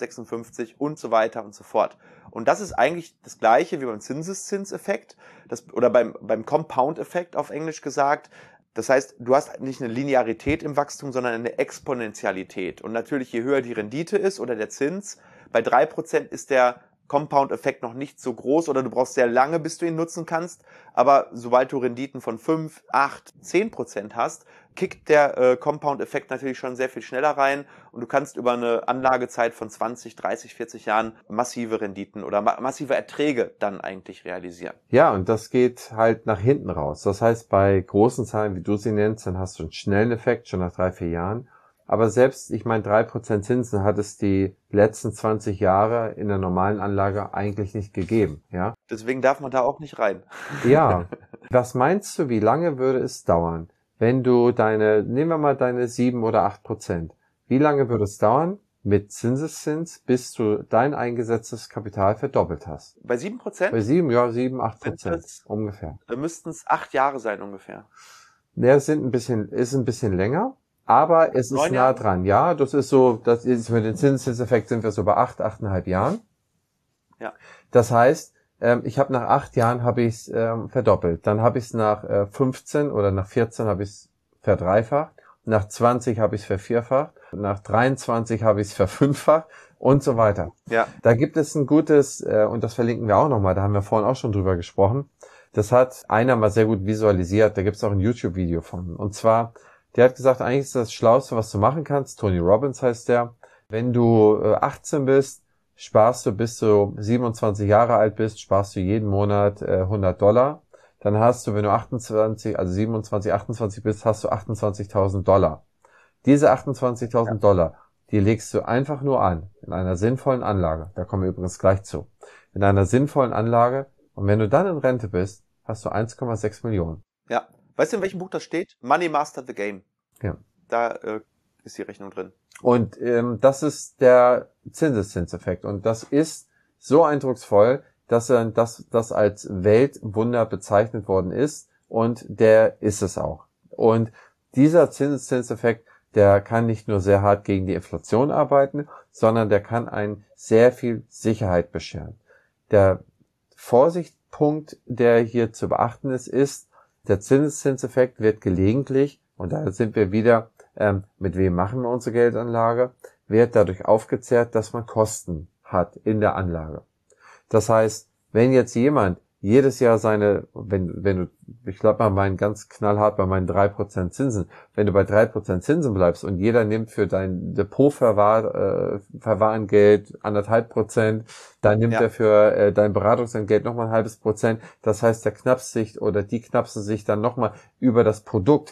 256 und so weiter und so fort. Und das ist eigentlich das Gleiche wie beim Zinseszinseffekt oder beim Compound-Effekt auf Englisch gesagt. Das heißt, du hast nicht eine Linearität im Wachstum, sondern eine Exponentialität. Und natürlich, je höher die Rendite ist oder der Zins, bei 3% ist der Compound-Effekt noch nicht so groß oder du brauchst sehr lange, bis du ihn nutzen kannst. Aber sobald du Renditen von 5, 8, 10% hast, kickt der Compound-Effekt natürlich schon sehr viel schneller rein und du kannst über eine Anlagezeit von 20, 30, 40 Jahren massive Renditen oder massive Erträge dann eigentlich realisieren. Ja, und das geht halt nach hinten raus. Das heißt, bei großen Zahlen, wie du sie nennst, dann hast du einen schnellen Effekt, schon nach 3, 4 Jahren. Aber selbst, ich meine, 3% Zinsen hat es die letzten 20 Jahre in der normalen Anlage eigentlich nicht gegeben, ja. Deswegen darf man da auch nicht rein. Ja. Was meinst du, wie lange würde es dauern, wenn du nehmen wir mal deine 7 oder 8%. Wie lange würde es dauern mit Zinseszins, bis du dein eingesetztes Kapital verdoppelt hast? Bei 7%? Bei 7, 8% ungefähr. Müssten es 8 Jahre sein ungefähr. Ja, ist ein bisschen länger. Aber es ist nah dran. Ja, das ist für den Zinseszinseffekt sind wir so bei 8,5 Jahren. Ja. Das heißt, ich habe nach 8 Jahren habe ich es verdoppelt. Dann habe ich es nach 15 oder nach 14 habe ich es verdreifacht. Nach 20 habe ich es vervierfacht. Nach 23 habe ich es verfünffacht und so weiter. Ja. Da gibt es ein gutes, und das verlinken wir auch nochmal, da haben wir vorhin auch schon drüber gesprochen. Das hat einer mal sehr gut visualisiert. Da gibt es auch ein YouTube-Video von. Und zwar, der hat gesagt, eigentlich ist das Schlauste, was du machen kannst, Tony Robbins heißt der, wenn du 18 bist, sparst du bis du 27 Jahre alt bist, sparst du jeden Monat $100. Dann hast du, wenn du 27, 28 bist, hast du $28.000. Diese $28.000, die legst du einfach nur an, in einer sinnvollen Anlage. Da kommen wir übrigens gleich zu. In einer sinnvollen Anlage. Und wenn du dann in Rente bist, hast du 1,6 Millionen. Ja. Weißt du, in welchem Buch das steht? Money Master the Game. Ja. Da ist die Rechnung drin. Und das ist der Zinseszinseffekt. Und das ist so eindrucksvoll, dass das als Weltwunder bezeichnet worden ist. Und der ist es auch. Und dieser Zinseszinseffekt, der kann nicht nur sehr hart gegen die Inflation arbeiten, sondern der kann einen sehr viel Sicherheit bescheren. Der Vorsichtspunkt, der hier zu beachten ist, der Zinseszinseffekt wird gelegentlich, und da sind wir wieder, mit wem machen wir unsere Geldanlage, wird dadurch aufgezehrt, dass man Kosten hat in der Anlage. Das heißt, wenn jetzt jemand jedes Jahr ich glaube mal meinen ganz knallhart bei meinen 3% Zinsen, wenn du bei 3% Zinsen bleibst und jeder nimmt für dein Depotverwahrengeld 1,5%, dann nimmt er für dein Beratungsentgelt nochmal 0,5%, das heißt, der die knapsen sich dann nochmal über das Produkt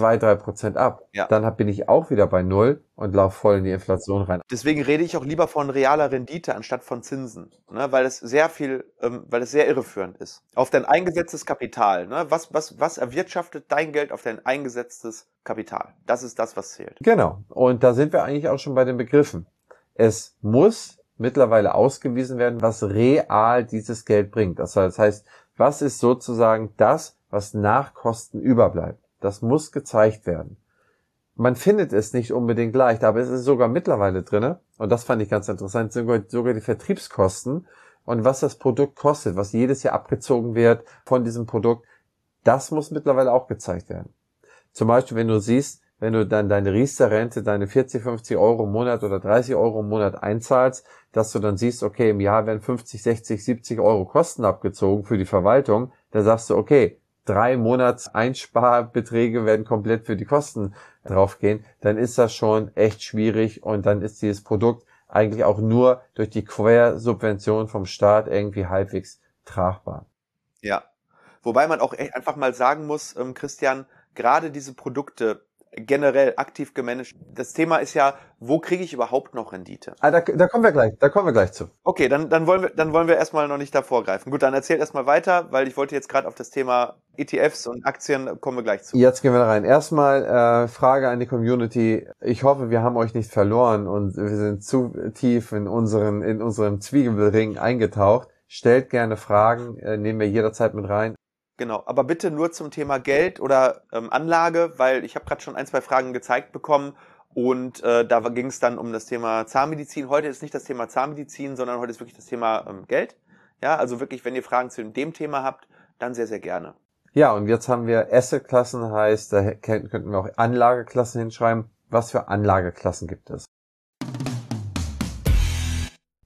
2-3% ab. Ja. Dann bin ich auch wieder bei 0 und laufe voll in die Inflation rein. Deswegen rede ich auch lieber von realer Rendite anstatt von Zinsen, ne? Weil es sehr irreführend ist. Auf dein eingesetztes Kapital, ne? Was erwirtschaftet dein Geld auf dein eingesetztes Kapital? Das ist das, was zählt. Genau. Und da sind wir eigentlich auch schon bei den Begriffen. Es muss mittlerweile ausgewiesen werden, was real dieses Geld bringt. Das heißt, was ist sozusagen das, was nach Kosten überbleibt? Das muss gezeigt werden. Man findet es nicht unbedingt leicht, aber es ist sogar mittlerweile drinne. Und das fand ich ganz interessant, sogar die Vertriebskosten und was das Produkt kostet, was jedes Jahr abgezogen wird von diesem Produkt, das muss mittlerweile auch gezeigt werden. Zum Beispiel, wenn du dann deine Riester-Rente, deine 40, 50 Euro im Monat oder 30 Euro im Monat einzahlst, dass du dann siehst, okay, im Jahr werden 50, 60, 70 Euro Kosten abgezogen für die Verwaltung, da sagst du, okay, 3 Monatseinsparbeträge werden komplett für die Kosten draufgehen, dann ist das schon echt schwierig und dann ist dieses Produkt eigentlich auch nur durch die Quersubvention vom Staat irgendwie halbwegs tragbar. Ja, wobei man auch einfach mal sagen muss, Christian, gerade diese Produkte generell aktiv gemanagt, das Thema ist ja, wo kriege ich überhaupt noch Rendite? Da kommen wir gleich zu. Okay, dann wollen wir erstmal noch nicht davor greifen. Gut, dann erzähl erstmal weiter, weil ich wollte jetzt gerade auf das Thema ETFs und Aktien, kommen wir gleich zu. Jetzt gehen wir da rein. Erstmal Frage an die Community. Ich hoffe, wir haben euch nicht verloren und wir sind zu tief in unserem Zwiebelring eingetaucht. Stellt gerne Fragen, nehmen wir jederzeit mit rein. Genau, aber bitte nur zum Thema Geld oder Anlage, weil ich habe gerade schon 1, 2 Fragen gezeigt bekommen und da ging es dann um das Thema Zahnmedizin. Heute ist nicht das Thema Zahnmedizin, sondern heute ist wirklich das Thema Geld. Ja, also wirklich, wenn ihr Fragen zu dem Thema habt, dann sehr, sehr gerne. Ja, und jetzt haben wir Assetklassen, heißt, da könnten wir auch Anlageklassen hinschreiben. Was für Anlageklassen gibt es?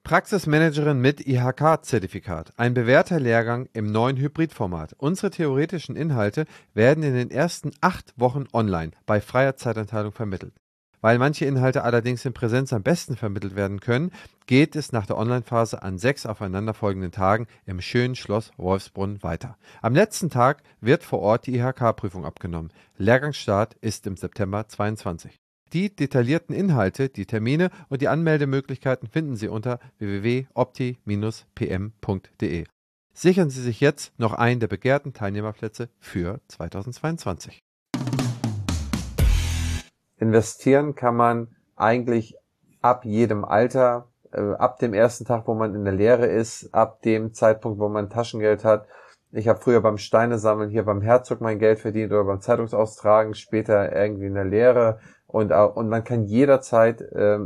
Praxismanagerin mit IHK-Zertifikat. Ein bewährter Lehrgang im neuen Hybridformat. Unsere theoretischen Inhalte werden in den ersten 8 Wochen online bei freier Zeitanteilung vermittelt. Weil manche Inhalte allerdings in Präsenz am besten vermittelt werden können, geht es nach der Online-Phase an 6 aufeinanderfolgenden Tagen im schönen Schloss Wolfsbrunn weiter. Am letzten Tag wird vor Ort die IHK-Prüfung abgenommen. Lehrgangsstart ist im September 2022. Die detaillierten Inhalte, die Termine und die Anmeldemöglichkeiten finden Sie unter www.opti-pm.de. Sichern Sie sich jetzt noch einen der begehrten Teilnehmerplätze für 2022. Investieren kann man eigentlich ab jedem Alter, ab dem ersten Tag, wo man in der Lehre ist, ab dem Zeitpunkt, wo man Taschengeld hat. Ich habe früher beim Steinesammeln hier beim Herzog mein Geld verdient oder beim Zeitungsaustragen, später irgendwie in der Lehre. Und man kann jederzeit,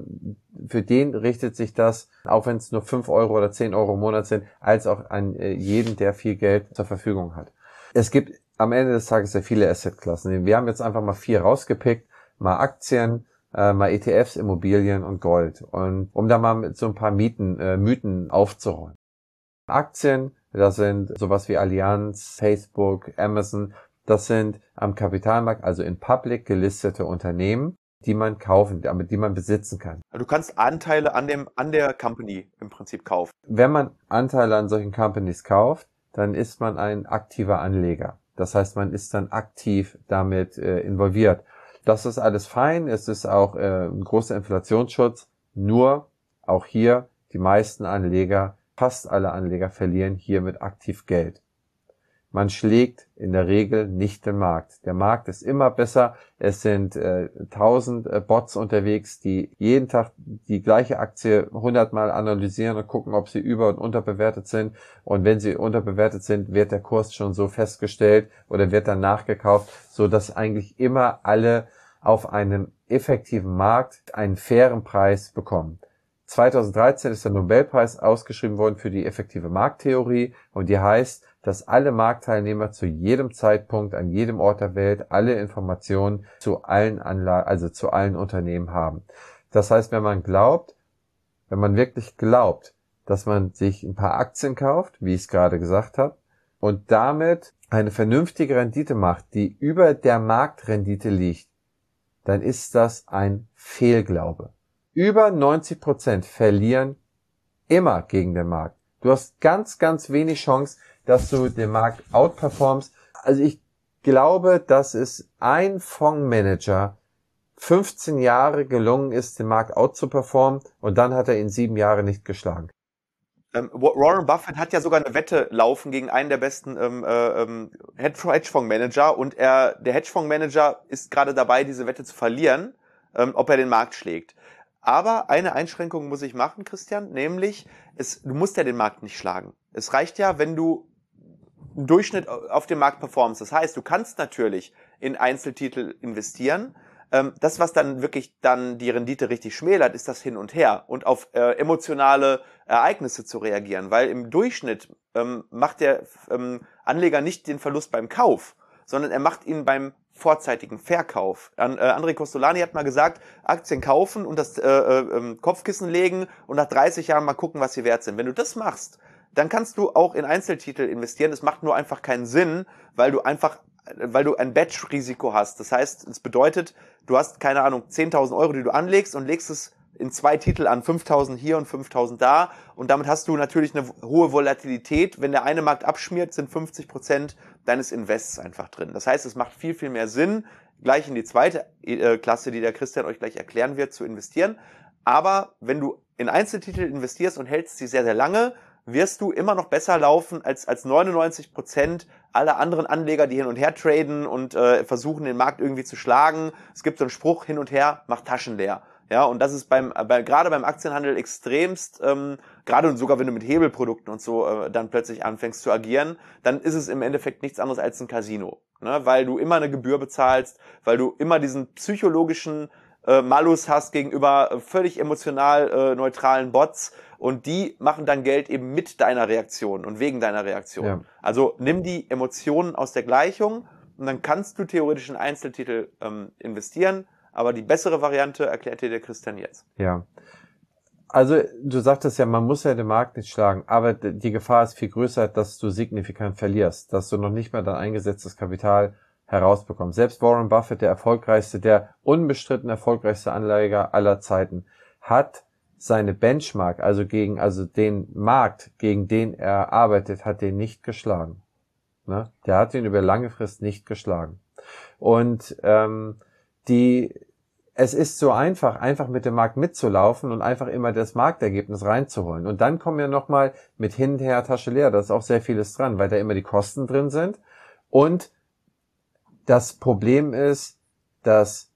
für den richtet sich das, auch wenn es nur 5 Euro oder 10 Euro im Monat sind, als auch an jeden, der viel Geld zur Verfügung hat. Es gibt am Ende des Tages sehr viele Assetklassen. Wir haben jetzt einfach mal 4 rausgepickt, mal Aktien, mal ETFs, Immobilien und Gold. Und um da mal mit so ein paar Mythen aufzuräumen. Aktien, das sind sowas wie Allianz, Facebook, Amazon. Das sind am Kapitalmarkt, also in Public gelistete Unternehmen, die man kaufen, die man besitzen kann. Du kannst Anteile an der Company im Prinzip kaufen. Wenn man Anteile an solchen Companies kauft, dann ist man ein aktiver Anleger. Das heißt, man ist dann aktiv damit involviert. Das ist alles fein. Es ist auch ein großer Inflationsschutz. Nur auch hier die meisten Anleger, fast alle Anleger verlieren hiermit aktiv Geld. Man schlägt in der Regel nicht den Markt. Der Markt ist immer besser. Es sind 1000 Bots unterwegs, die jeden Tag die gleiche Aktie 100 Mal analysieren und gucken, ob sie über- und unterbewertet sind. Und wenn sie unterbewertet sind, wird der Kurs schon so festgestellt oder wird dann nachgekauft, so dass eigentlich immer alle auf einem effektiven Markt einen fairen Preis bekommen. 2013 ist der Nobelpreis ausgeschrieben worden für die effektive Markttheorie und die heißt, dass alle Marktteilnehmer zu jedem Zeitpunkt, an jedem Ort der Welt alle Informationen zu allen zu allen Unternehmen haben. Das heißt, wenn man wirklich glaubt, dass man sich ein paar Aktien kauft, wie ich es gerade gesagt habe, und damit eine vernünftige Rendite macht, die über der Marktrendite liegt, dann ist das ein Fehlglaube. Über 90% verlieren immer gegen den Markt. Du hast ganz, ganz wenig Chance, dass du den Markt outperformst. Also ich glaube, dass es ein Fondsmanager 15 Jahre gelungen ist, den Markt outzuperformen und dann hat er ihn 7 Jahre nicht geschlagen. Warren Buffett hat ja sogar eine Wette laufen gegen einen der besten Hedgefondsmanager und der Hedgefondsmanager ist gerade dabei, diese Wette zu verlieren, ob er den Markt schlägt. Aber eine Einschränkung muss ich machen, Christian, nämlich du musst ja den Markt nicht schlagen. Es reicht ja, wenn du im Durchschnitt auf dem Markt performst. Das heißt, du kannst natürlich in Einzeltitel investieren. Das, was dann wirklich die Rendite richtig schmälert, ist das Hin und Her und auf emotionale Ereignisse zu reagieren. Weil im Durchschnitt macht der Anleger nicht den Verlust beim Kauf, sondern er macht ihn beim vorzeitigen Verkauf. André Costolani hat mal gesagt, Aktien kaufen und das Kopfkissen legen und nach 30 Jahren mal gucken, was sie wert sind. Wenn du das machst, dann kannst du auch in Einzeltitel investieren. Es macht nur einfach keinen Sinn, weil du ein Batch-Risiko hast. Das heißt, es bedeutet, du hast, keine Ahnung, 10.000 Euro, die du anlegst und legst es in 2 Titel an, 5.000 hier und 5.000 da. Und damit hast du natürlich eine hohe Volatilität. Wenn der eine Markt abschmiert, sind 50% deines Invests einfach drin. Das heißt, es macht viel, viel mehr Sinn, gleich in die zweite Klasse, die der Christian euch gleich erklären wird, zu investieren. Aber wenn du in Einzeltitel investierst und hältst sie sehr, sehr lange, wirst du immer noch besser laufen als 99% aller anderen Anleger, die hin und her traden und versuchen, den Markt irgendwie zu schlagen. Es gibt so einen Spruch, hin und her, macht Taschen leer. Ja, und das ist gerade beim Aktienhandel extremst, gerade und sogar wenn du mit Hebelprodukten und so dann plötzlich anfängst zu agieren, dann ist es im Endeffekt nichts anderes als ein Casino. Ne? Weil du immer eine Gebühr bezahlst, weil du immer diesen psychologischen Malus hast gegenüber völlig emotional neutralen Bots und die machen dann Geld eben mit deiner Reaktion und wegen deiner Reaktion. Ja. Also nimm die Emotionen aus der Gleichung und dann kannst du theoretisch in Einzeltitel investieren, aber die bessere Variante erklärt dir der Christian jetzt. Ja, Also du sagtest ja, man muss ja den Markt nicht schlagen, aber die Gefahr ist viel größer, dass du signifikant verlierst, dass du noch nicht mehr dein eingesetztes Kapital herausbekommst. Selbst Warren Buffett, der erfolgreichste, der unbestritten erfolgreichste Anleger aller Zeiten, hat seine Benchmark, also den Markt, gegen den er arbeitet, hat den nicht geschlagen. Ne? Der hat ihn über lange Frist nicht geschlagen. Und es ist so einfach mit dem Markt mitzulaufen und einfach immer das Marktergebnis reinzuholen. Und dann kommen wir nochmal mit hinterher Tasche leer. Da ist auch sehr vieles dran, weil da immer die Kosten drin sind. Und das Problem ist, dass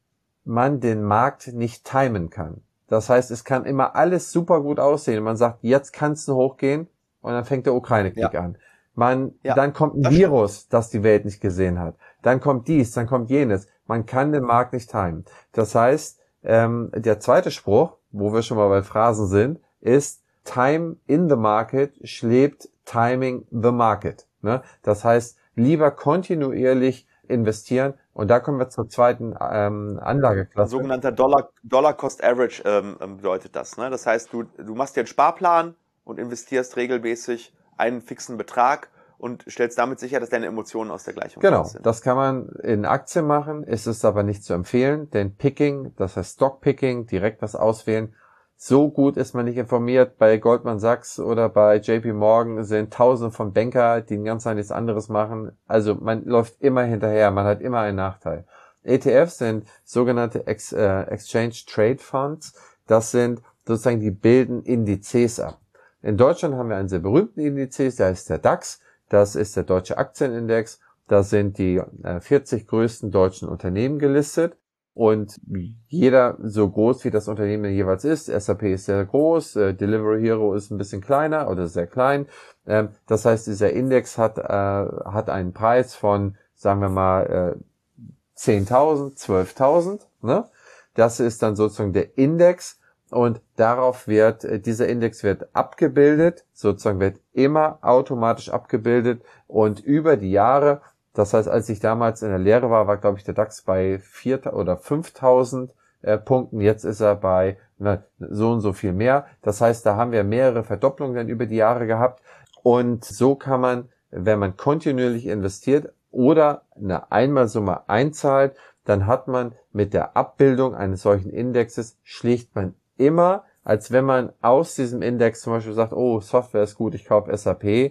man den Markt nicht timen kann. Das heißt, es kann immer alles super gut aussehen. Man sagt, jetzt kann es nur hochgehen und dann fängt der Ukraine-Krieg an. Dann kommt ein Virus, das die Welt nicht gesehen hat. Dann kommt dies, dann kommt jenes. Man kann den Markt nicht timen. Das heißt, der zweite Spruch, wo wir schon mal bei Phrasen sind, ist Time in the market schlägt Timing the market. Ne? Das heißt, lieber kontinuierlich investieren. Und da kommen wir zur zweiten Anlageklasse. Sogenannter Dollar Cost Average bedeutet das. Ne? Das heißt, du machst dir einen Sparplan und investierst regelmäßig einen fixen Betrag und stellst damit sicher, dass deine Emotionen aus der Gleichung sind. Genau, sind. das kann man in Aktien machen, ist es aber nicht zu empfehlen, denn Picking, das heißt Stockpicking, direkt was auswählen, so gut ist man nicht informiert. Bei Goldman Sachs oder bei JP Morgan sind Tausende von Banker, die ganz nichts anderes machen. Also man läuft immer hinterher, man hat immer einen Nachteil. ETFs sind sogenannte Exchange Trade Funds. Das sind sozusagen, die bilden Indizes ab. In Deutschland haben wir einen sehr berühmten Indizes, der heißt der DAX. Das ist der Deutsche Aktienindex. Da sind die 40 größten deutschen Unternehmen gelistet. Und jeder so groß, wie das Unternehmen jeweils ist. SAP ist sehr groß, Delivery Hero ist ein bisschen kleiner oder sehr klein. Das heißt, dieser Index hat einen Preis von, sagen wir mal, 10.000, 12.000. Ne? Das ist dann sozusagen der Index. Und darauf dieser Index wird abgebildet, sozusagen wird immer automatisch abgebildet. Und über die Jahre, das heißt, als ich damals in der Lehre war, glaube ich, der DAX bei 4.000 oder 5.000 Punkten. Jetzt ist er bei so und so viel mehr. Das heißt, da haben wir mehrere Verdopplungen dann über die Jahre gehabt. Und so kann man, wenn man kontinuierlich investiert oder eine Einmalsumme einzahlt, dann hat man mit der Abbildung eines solchen Indexes, schlägt man immer, als wenn man aus diesem Index zum Beispiel sagt, oh, Software ist gut, ich kaufe SAP,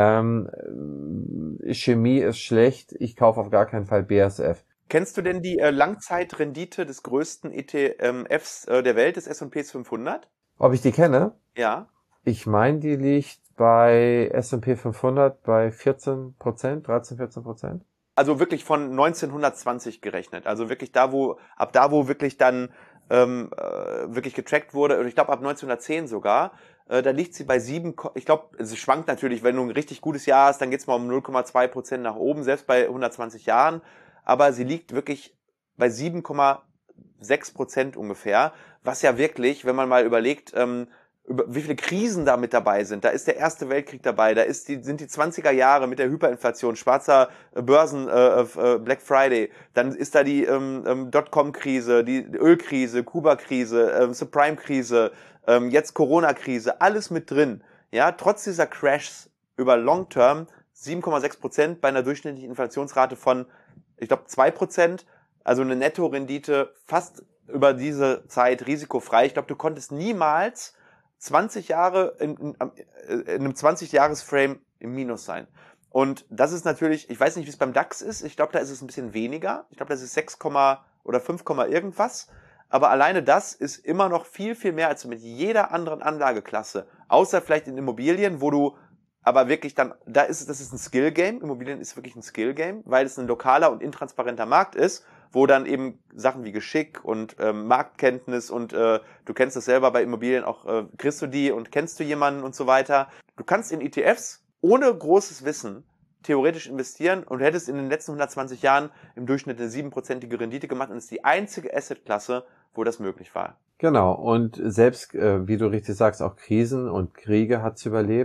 Chemie ist schlecht, ich kaufe auf gar keinen Fall BASF. Kennst du denn die Langzeitrendite des größten ETFs der Welt, des S&P 500? Ob ich die kenne? Ja. Ich meine, die liegt bei S&P 500 bei 14%, 13-14%. Also wirklich von 1920 gerechnet. Also wirklich ab da, wo wirklich dann wirklich getrackt wurde, und ich glaube ab 1910 sogar, da liegt sie bei 7, ich glaube, es schwankt natürlich, wenn du ein richtig gutes Jahr hast, dann geht's mal um 0,2% nach oben, selbst bei 120 Jahren, aber sie liegt wirklich bei 7,6% ungefähr, was ja wirklich, wenn man mal überlegt, wie viele Krisen da mit dabei sind. Da ist der Erste Weltkrieg dabei, sind die 20er Jahre mit der Hyperinflation, schwarzer Börsen, Black Friday, dann ist da die Dotcom-Krise, die Ölkrise, Kuba-Krise, Subprime-Krise, jetzt Corona-Krise, alles mit drin. Ja, trotz dieser Crashs über Long Term 7,6% bei einer durchschnittlichen Inflationsrate von, ich glaube, 2%, also eine Nettorendite fast über diese Zeit risikofrei. Ich glaube, du konntest niemals 20 Jahre in einem 20-Jahres-Frame im Minus sein. Und das ist natürlich, ich weiß nicht, wie es beim DAX ist, ich glaube, da ist es ein bisschen weniger. Ich glaube, das ist 6, oder 5, irgendwas. Aber alleine das ist immer noch viel, viel mehr als mit jeder anderen Anlageklasse. Außer vielleicht in Immobilien, wo du aber wirklich dann, das ist ein Skill-Game. Immobilien ist wirklich ein Skill-Game, weil es ein lokaler und intransparenter Markt ist, wo dann eben Sachen wie Geschick und Marktkenntnis und du kennst das selber bei Immobilien auch, kriegst du die und kennst du jemanden und so weiter. Du kannst in ETFs ohne großes Wissen theoretisch investieren und du hättest in den letzten 120 Jahren im Durchschnitt eine 7%ige Rendite gemacht und ist die einzige Assetklasse, wo das möglich war. Genau, und selbst, wie du richtig sagst, auch Krisen und Kriege hat's überlebt.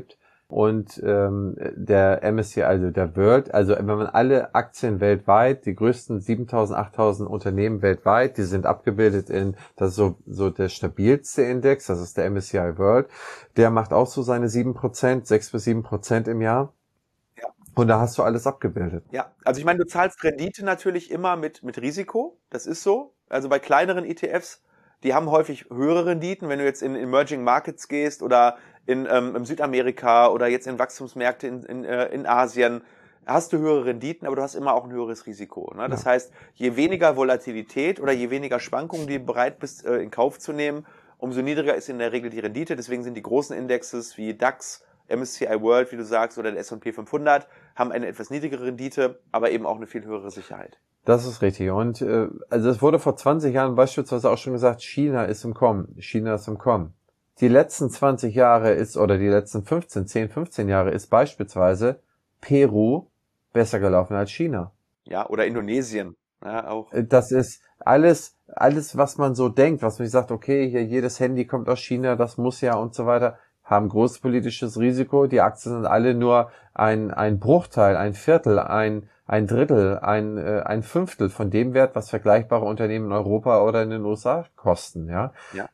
und der MSCI, also der World, also wenn man alle Aktien weltweit, die größten 7.000, 8.000 Unternehmen weltweit, die sind abgebildet das ist so der stabilste Index, das ist der MSCI World, der macht auch so seine 7%, 6-7% im Jahr. Und da hast du alles abgebildet. Ja, also ich meine, du zahlst Rendite natürlich immer mit Risiko, das ist so. Also bei kleineren ETFs, die haben häufig höhere Renditen, wenn du jetzt in Emerging Markets gehst oder in Südamerika oder jetzt in Wachstumsmärkte in Asien, hast du höhere Renditen, aber du hast immer auch ein höheres Risiko. Ne? Das heißt, je weniger Volatilität oder je weniger Schwankungen du bereit bist in Kauf zu nehmen, umso niedriger ist in der Regel die Rendite. Deswegen sind die großen Indexes wie DAX, MSCI World, wie du sagst, oder der S&P 500 haben eine etwas niedrigere Rendite, aber eben auch eine viel höhere Sicherheit. Das ist richtig. Und also es wurde vor 20 Jahren beispielsweise auch schon gesagt, China ist im Kommen. China ist im Kommen. Die letzten 20 Jahre oder die letzten 15 Jahre ist beispielsweise Peru besser gelaufen als China. Ja, oder Indonesien. Ja, auch. Das ist alles, was man so denkt, was man sagt, okay, hier jedes Handy kommt aus China, das muss ja und so weiter, haben großes politisches Risiko. Die Aktien sind alle nur ein Bruchteil, ein Viertel, ein Drittel, ein Fünftel von dem Wert, was vergleichbare Unternehmen in Europa oder in den USA kosten. Ja.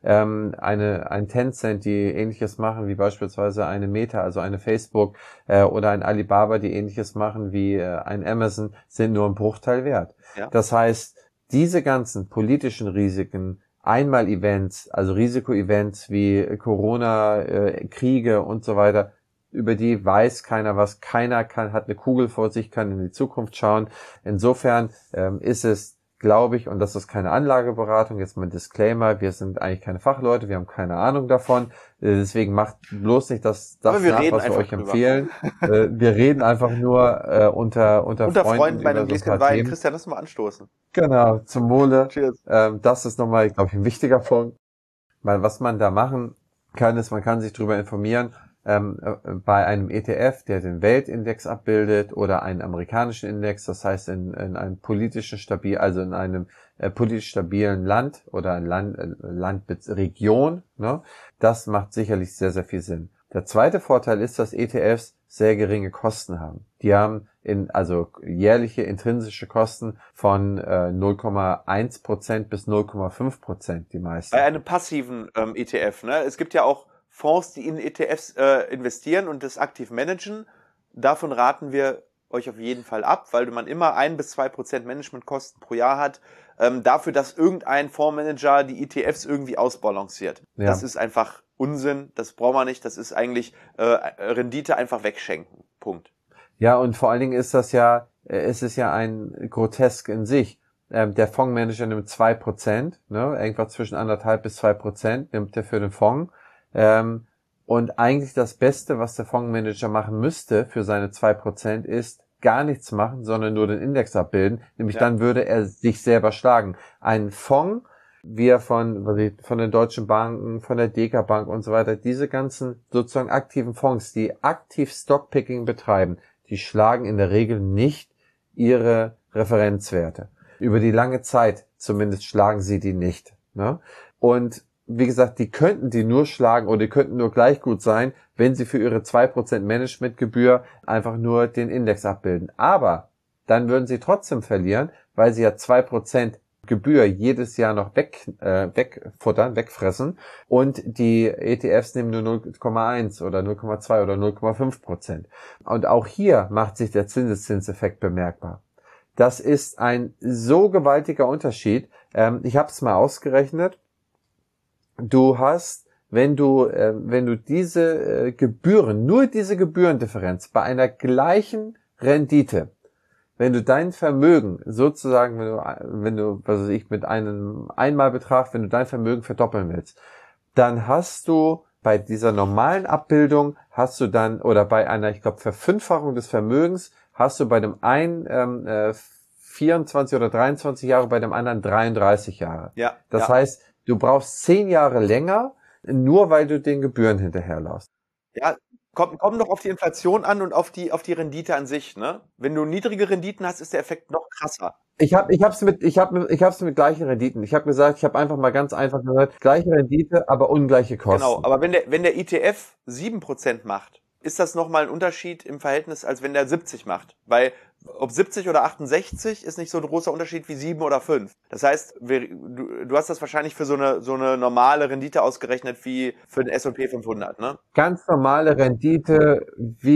Ein Tencent, die Ähnliches machen wie beispielsweise eine Meta, also eine Facebook oder ein Alibaba, die Ähnliches machen wie ein Amazon, sind nur ein Bruchteil wert. Ja. Das heißt, diese ganzen politischen Risiken, Einmal-Events, also Risiko-Events wie Corona, Kriege und so weiter, über die weiß keiner was. Keiner hat eine Kugel vor sich, kann in die Zukunft schauen. Insofern ist es, glaube ich, und das ist keine Anlageberatung, jetzt mal ein Disclaimer, wir sind eigentlich keine Fachleute, wir haben keine Ahnung davon. Deswegen macht bloß nicht das nach, was wir euch empfehlen. Wir reden einfach nur unter Freunden bei einem Gläschen Wein. Christian, lass mal anstoßen. Genau, zum Wohle. Cheers. Das ist nochmal, glaube ich, ein wichtiger Punkt. Weil was man da machen kann, ist, man kann sich darüber informieren, bei einem ETF, der den Weltindex abbildet oder einen amerikanischen Index, das heißt in einem politisch stabilen Land oder ein Region, ne? Das macht sicherlich sehr, sehr viel Sinn. Der zweite Vorteil ist, dass ETFs sehr geringe Kosten haben. Die haben also jährliche intrinsische Kosten von 0,1% bis 0,5%, die meisten. Bei einem passiven ETF, ne? Es gibt ja auch Fonds, die in ETFs investieren und das aktiv managen. Davon raten wir euch auf jeden Fall ab, weil man immer 1-2% Managementkosten pro Jahr hat, dafür, dass irgendein Fondsmanager die ETFs irgendwie ausbalanciert. Ja. Das ist einfach Unsinn, das braucht man nicht, das ist eigentlich Rendite einfach wegschenken. Punkt. Ja, und vor allen Dingen ist es ist ja ein Grotesk in sich. Der Fondsmanager nimmt 2%, ne, irgendwas zwischen 1,5 bis 2% nimmt er für den Fonds. Und eigentlich das Beste, was der Fondsmanager machen müsste für seine 2%, ist gar nichts machen, sondern nur den Index abbilden. Nämlich dann würde er sich selber schlagen. Ein Fonds, wie er von den deutschen Banken, von der DK Bank und so weiter, diese ganzen sozusagen aktiven Fonds, die aktiv Stockpicking betreiben, die schlagen in der Regel nicht ihre Referenzwerte. Über die lange Zeit zumindest schlagen sie die nicht. Ne? Und wie gesagt, die könnten die nur schlagen oder die könnten nur gleich gut sein, wenn sie für ihre 2% Managementgebühr einfach nur den Index abbilden. Aber dann würden sie trotzdem verlieren, weil sie ja 2% Gebühr jedes Jahr noch wegfressen und die ETFs nehmen nur 0,1 oder 0,2 oder 0,5%. Und auch hier macht sich der Zinseszinseffekt bemerkbar. Das ist ein so gewaltiger Unterschied. Ich habe es mal ausgerechnet. Du hast, wenn du diese Gebühren, nur diese Gebührendifferenz bei einer gleichen Rendite, wenn du dein Vermögen sozusagen, wenn du, was weiß ich, mit einem Einmalbetrag, wenn du dein Vermögen verdoppeln willst, dann hast du bei dieser normalen Abbildung oder bei einer, ich glaube, Verfünffachung des Vermögens, hast du bei dem einen 24 oder 23 Jahre, bei dem anderen 33 Jahre. Ja. Das heißt, du brauchst 10 Jahre länger, nur weil du den Gebühren hinterherläufst. Ja, kommt doch auf die Inflation an und auf die Rendite an sich, ne? Wenn du niedrige Renditen hast, ist der Effekt noch krasser. Ich hab's mit gleichen Renditen. Ich habe gesagt, ich habe einfach mal ganz einfach gesagt, gleiche Rendite, aber ungleiche Kosten. Genau, aber wenn der ETF 7% macht, ist das nochmal ein Unterschied im Verhältnis, als wenn der 70 macht. Weil ob 70 oder 68 ist nicht so ein großer Unterschied wie 7 oder 5. Das heißt, du hast das wahrscheinlich für so eine normale Rendite ausgerechnet wie für den S&P 500, ne? Ganz normale Rendite,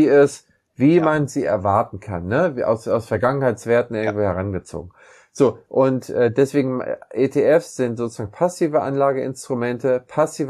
wie man sie erwarten kann, ne? Wie aus Vergangenheitswerten irgendwo herangezogen. So, und deswegen ETFs sind sozusagen passive Anlageinstrumente,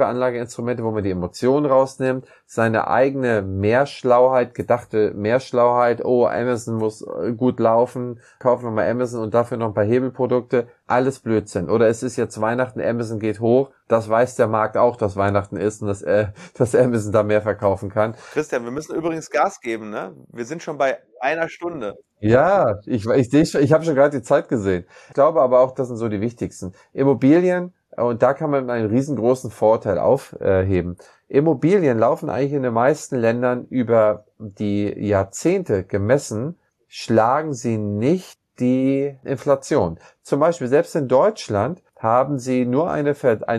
wo man die Emotionen rausnimmt, seine eigene Mehrschlauheit, gedachte Mehrschlauheit, oh, Amazon muss gut laufen, kaufen wir mal Amazon und dafür noch ein paar Hebelprodukte, alles Blödsinn. Oder es ist jetzt Weihnachten, Amazon geht hoch, das weiß der Markt auch, dass Weihnachten ist und dass Amazon da mehr verkaufen kann. Christian, wir müssen übrigens Gas geben, ne? Wir sind schon bei 1 Stunde. Ja, ich sehe schon, ich habe schon gerade die Zeit gesehen. Ich glaube aber auch, das sind so die wichtigsten. Immobilien, und da kann man einen riesengroßen Vorteil aufheben. Immobilien laufen eigentlich in den meisten Ländern über die Jahrzehnte gemessen, schlagen sie nicht die Inflation. Zum Beispiel selbst in Deutschland haben sie nur eine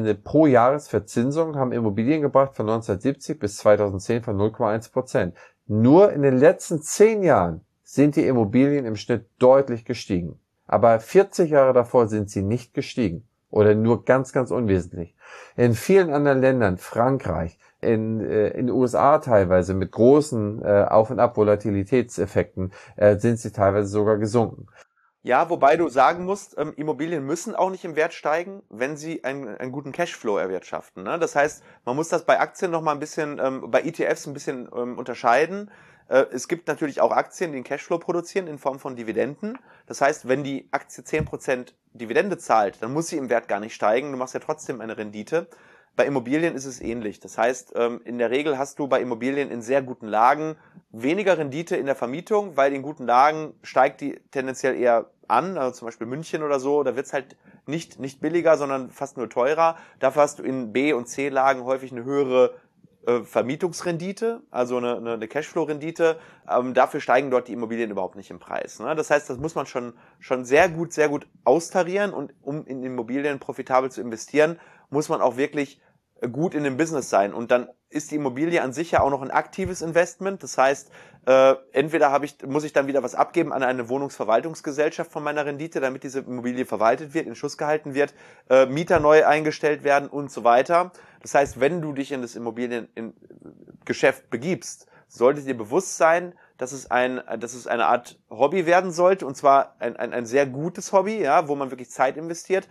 Pro-Jahres-Verzinsung, haben Immobilien gebracht von 1970 bis 2010 von 0,1%. Nur in den letzten 10 Jahren sind die Immobilien im Schnitt deutlich gestiegen. Aber 40 Jahre davor sind sie nicht gestiegen. Oder nur ganz, ganz unwesentlich. In vielen anderen Ländern, Frankreich, in den USA teilweise mit großen Auf- und Ab-Volatilitätseffekten, sind sie teilweise sogar gesunken. Ja, wobei du sagen musst, Immobilien müssen auch nicht im Wert steigen, wenn sie einen guten Cashflow erwirtschaften, ne? Das heißt, man muss das bei Aktien noch mal ein bisschen, bei ETFs ein bisschen unterscheiden. Es gibt natürlich auch Aktien, die einen Cashflow produzieren in Form von Dividenden. Das heißt, wenn die Aktie 10% Dividende zahlt, dann muss sie im Wert gar nicht steigen. Du machst ja trotzdem eine Rendite. Bei Immobilien ist es ähnlich. Das heißt, in der Regel hast du bei Immobilien in sehr guten Lagen weniger Rendite in der Vermietung, weil in guten Lagen steigt die tendenziell eher an, also zum Beispiel München oder so, da wird's halt nicht billiger, sondern fast nur teurer. Dafür hast du in B- und C-Lagen häufig eine höhere Vermietungsrendite, also eine Cashflow-Rendite. Dafür steigen dort die Immobilien überhaupt nicht im Preis, ne? Das heißt, das muss man schon sehr gut austarieren, und um in Immobilien profitabel zu investieren, muss man auch wirklich gut in dem Business sein. Und dann ist die Immobilie an sich ja auch noch ein aktives Investment. Das heißt, entweder muss ich dann wieder was abgeben an eine Wohnungsverwaltungsgesellschaft von meiner Rendite, damit diese Immobilie verwaltet wird, in Schuss gehalten wird, Mieter neu eingestellt werden und so weiter. Das heißt, wenn du dich in das Immobiliengeschäft begibst, sollte dir bewusst sein, dass es eine Art Hobby werden sollte, und zwar ein sehr gutes Hobby, ja, wo man wirklich Zeit investiert,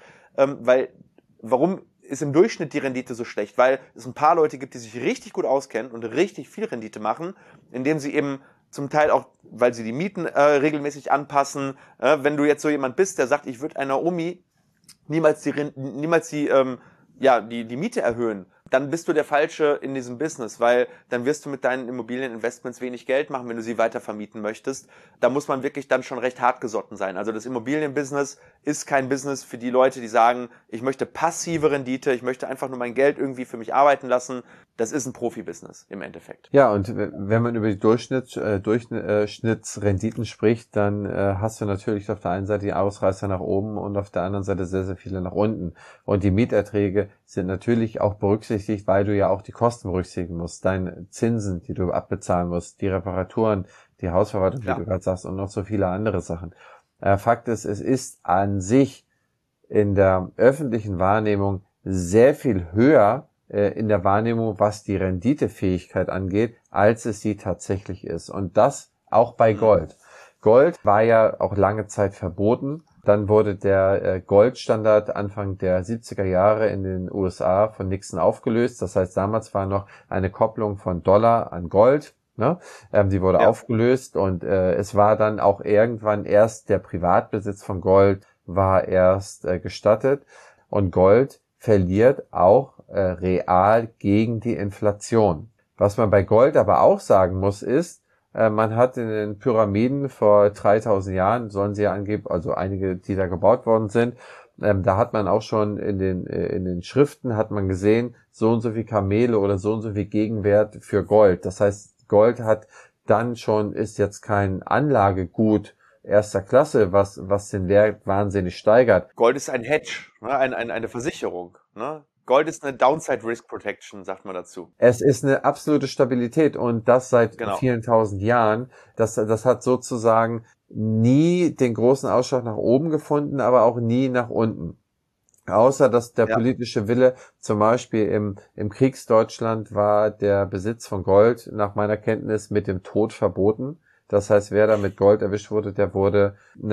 warum ist im Durchschnitt die Rendite so schlecht? Weil es ein paar Leute gibt, die sich richtig gut auskennen und richtig viel Rendite machen, indem sie eben zum Teil auch, weil sie die Mieten regelmäßig anpassen. Wenn du jetzt so jemand bist, der sagt, ich würde einer Omi niemals die Miete erhöhen, dann bist du der Falsche in diesem Business, weil dann wirst du mit deinen Immobilieninvestments wenig Geld machen, wenn du sie weiter vermieten möchtest. Da muss man wirklich dann schon recht hartgesotten sein. Also das Immobilienbusiness ist kein Business für die Leute, die sagen, ich möchte passive Rendite, ich möchte einfach nur mein Geld irgendwie für mich arbeiten lassen. Das ist ein Profibusiness im Endeffekt. Ja, und wenn man über die Durchschnittsrenditen spricht, dann hast du natürlich auf der einen Seite die Ausreißer nach oben und auf der anderen Seite sehr, sehr viele nach unten. Und die Mieterträge sind natürlich auch berücksichtigt, weil du ja auch die Kosten berücksichtigen musst. Deine Zinsen, die du abbezahlen musst, die Reparaturen, die Hausverwaltung, wie du gerade sagst, und noch so viele andere Sachen. Fakt ist, es ist an sich in der öffentlichen Wahrnehmung sehr viel höher in der Wahrnehmung, was die Renditefähigkeit angeht, als es sie tatsächlich ist. Und das auch bei Gold. Gold war ja auch lange Zeit verboten. Dann wurde der Goldstandard Anfang der 70er Jahre in den USA von Nixon aufgelöst. Das heißt, damals war noch eine Kopplung von Dollar an Gold. Ne? Die wurde aufgelöst, und es war dann auch irgendwann erst der Privatbesitz von Gold war erst gestattet. Und Gold verliert auch real gegen die Inflation. Was man bei Gold aber auch sagen muss, ist, man hat in den Pyramiden vor 3000 Jahren, sollen sie ja angeblich, also einige, die da gebaut worden sind, da hat man auch schon in den Schriften hat man gesehen, so und so viel Kamele oder so und so viel Gegenwert für Gold. Das heißt, Gold hat dann schon, ist jetzt kein Anlagegut erster Klasse, was den Wert wahnsinnig steigert. Gold ist ein Hedge, ne? Eine Versicherung, ne? Gold ist eine Downside Risk Protection, sagt man dazu. Es ist eine absolute Stabilität und das seit Genau. vielen tausend Jahren. Das hat sozusagen nie den großen Ausschlag nach oben gefunden, aber auch nie nach unten. Außer dass der politische Wille, zum Beispiel im Kriegsdeutschland war der Besitz von Gold nach meiner Kenntnis mit dem Tod verboten. Das heißt, wer da mit Gold erwischt wurde, dem wurde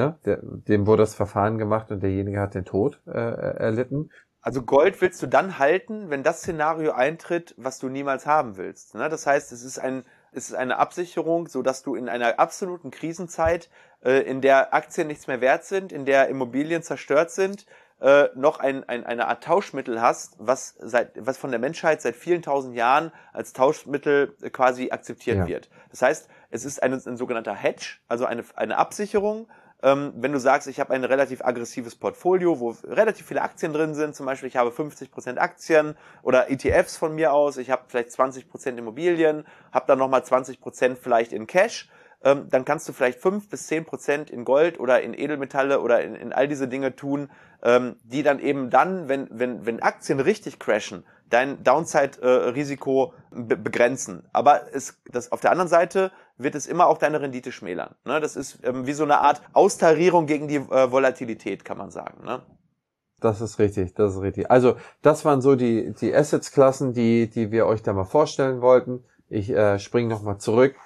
das Verfahren gemacht und derjenige hat den Tod erlitten. Also Gold willst du dann halten, wenn das Szenario eintritt, was du niemals haben willst. Ne? Das heißt, es ist eine Absicherung, so dass du in einer absoluten Krisenzeit, in der Aktien nichts mehr wert sind, in der Immobilien zerstört sind, noch eine Art Tauschmittel hast, was von der Menschheit seit vielen tausend Jahren als Tauschmittel quasi akzeptiert wird. Das heißt, es ist ein sogenannter Hedge, also eine Absicherung. Wenn du sagst, ich habe ein relativ aggressives Portfolio, wo relativ viele Aktien drin sind, zum Beispiel ich habe 50% Aktien oder ETFs von mir aus, ich habe vielleicht 20% Immobilien, habe dann nochmal 20% vielleicht in Cash, dann kannst du vielleicht 5-10% in Gold oder in Edelmetalle oder in all diese Dinge tun, die dann eben dann, wenn Aktien richtig crashen, dein Downside-Risiko begrenzen. Aber auf der anderen Seite wird es immer auch deine Rendite schmälern. Ne? Das ist wie so eine Art Austarierung gegen die Volatilität, kann man sagen. Ne? Das ist richtig. Also das waren so die Assets-Klassen, die wir euch da mal vorstellen wollten. Ich springe nochmal zurück.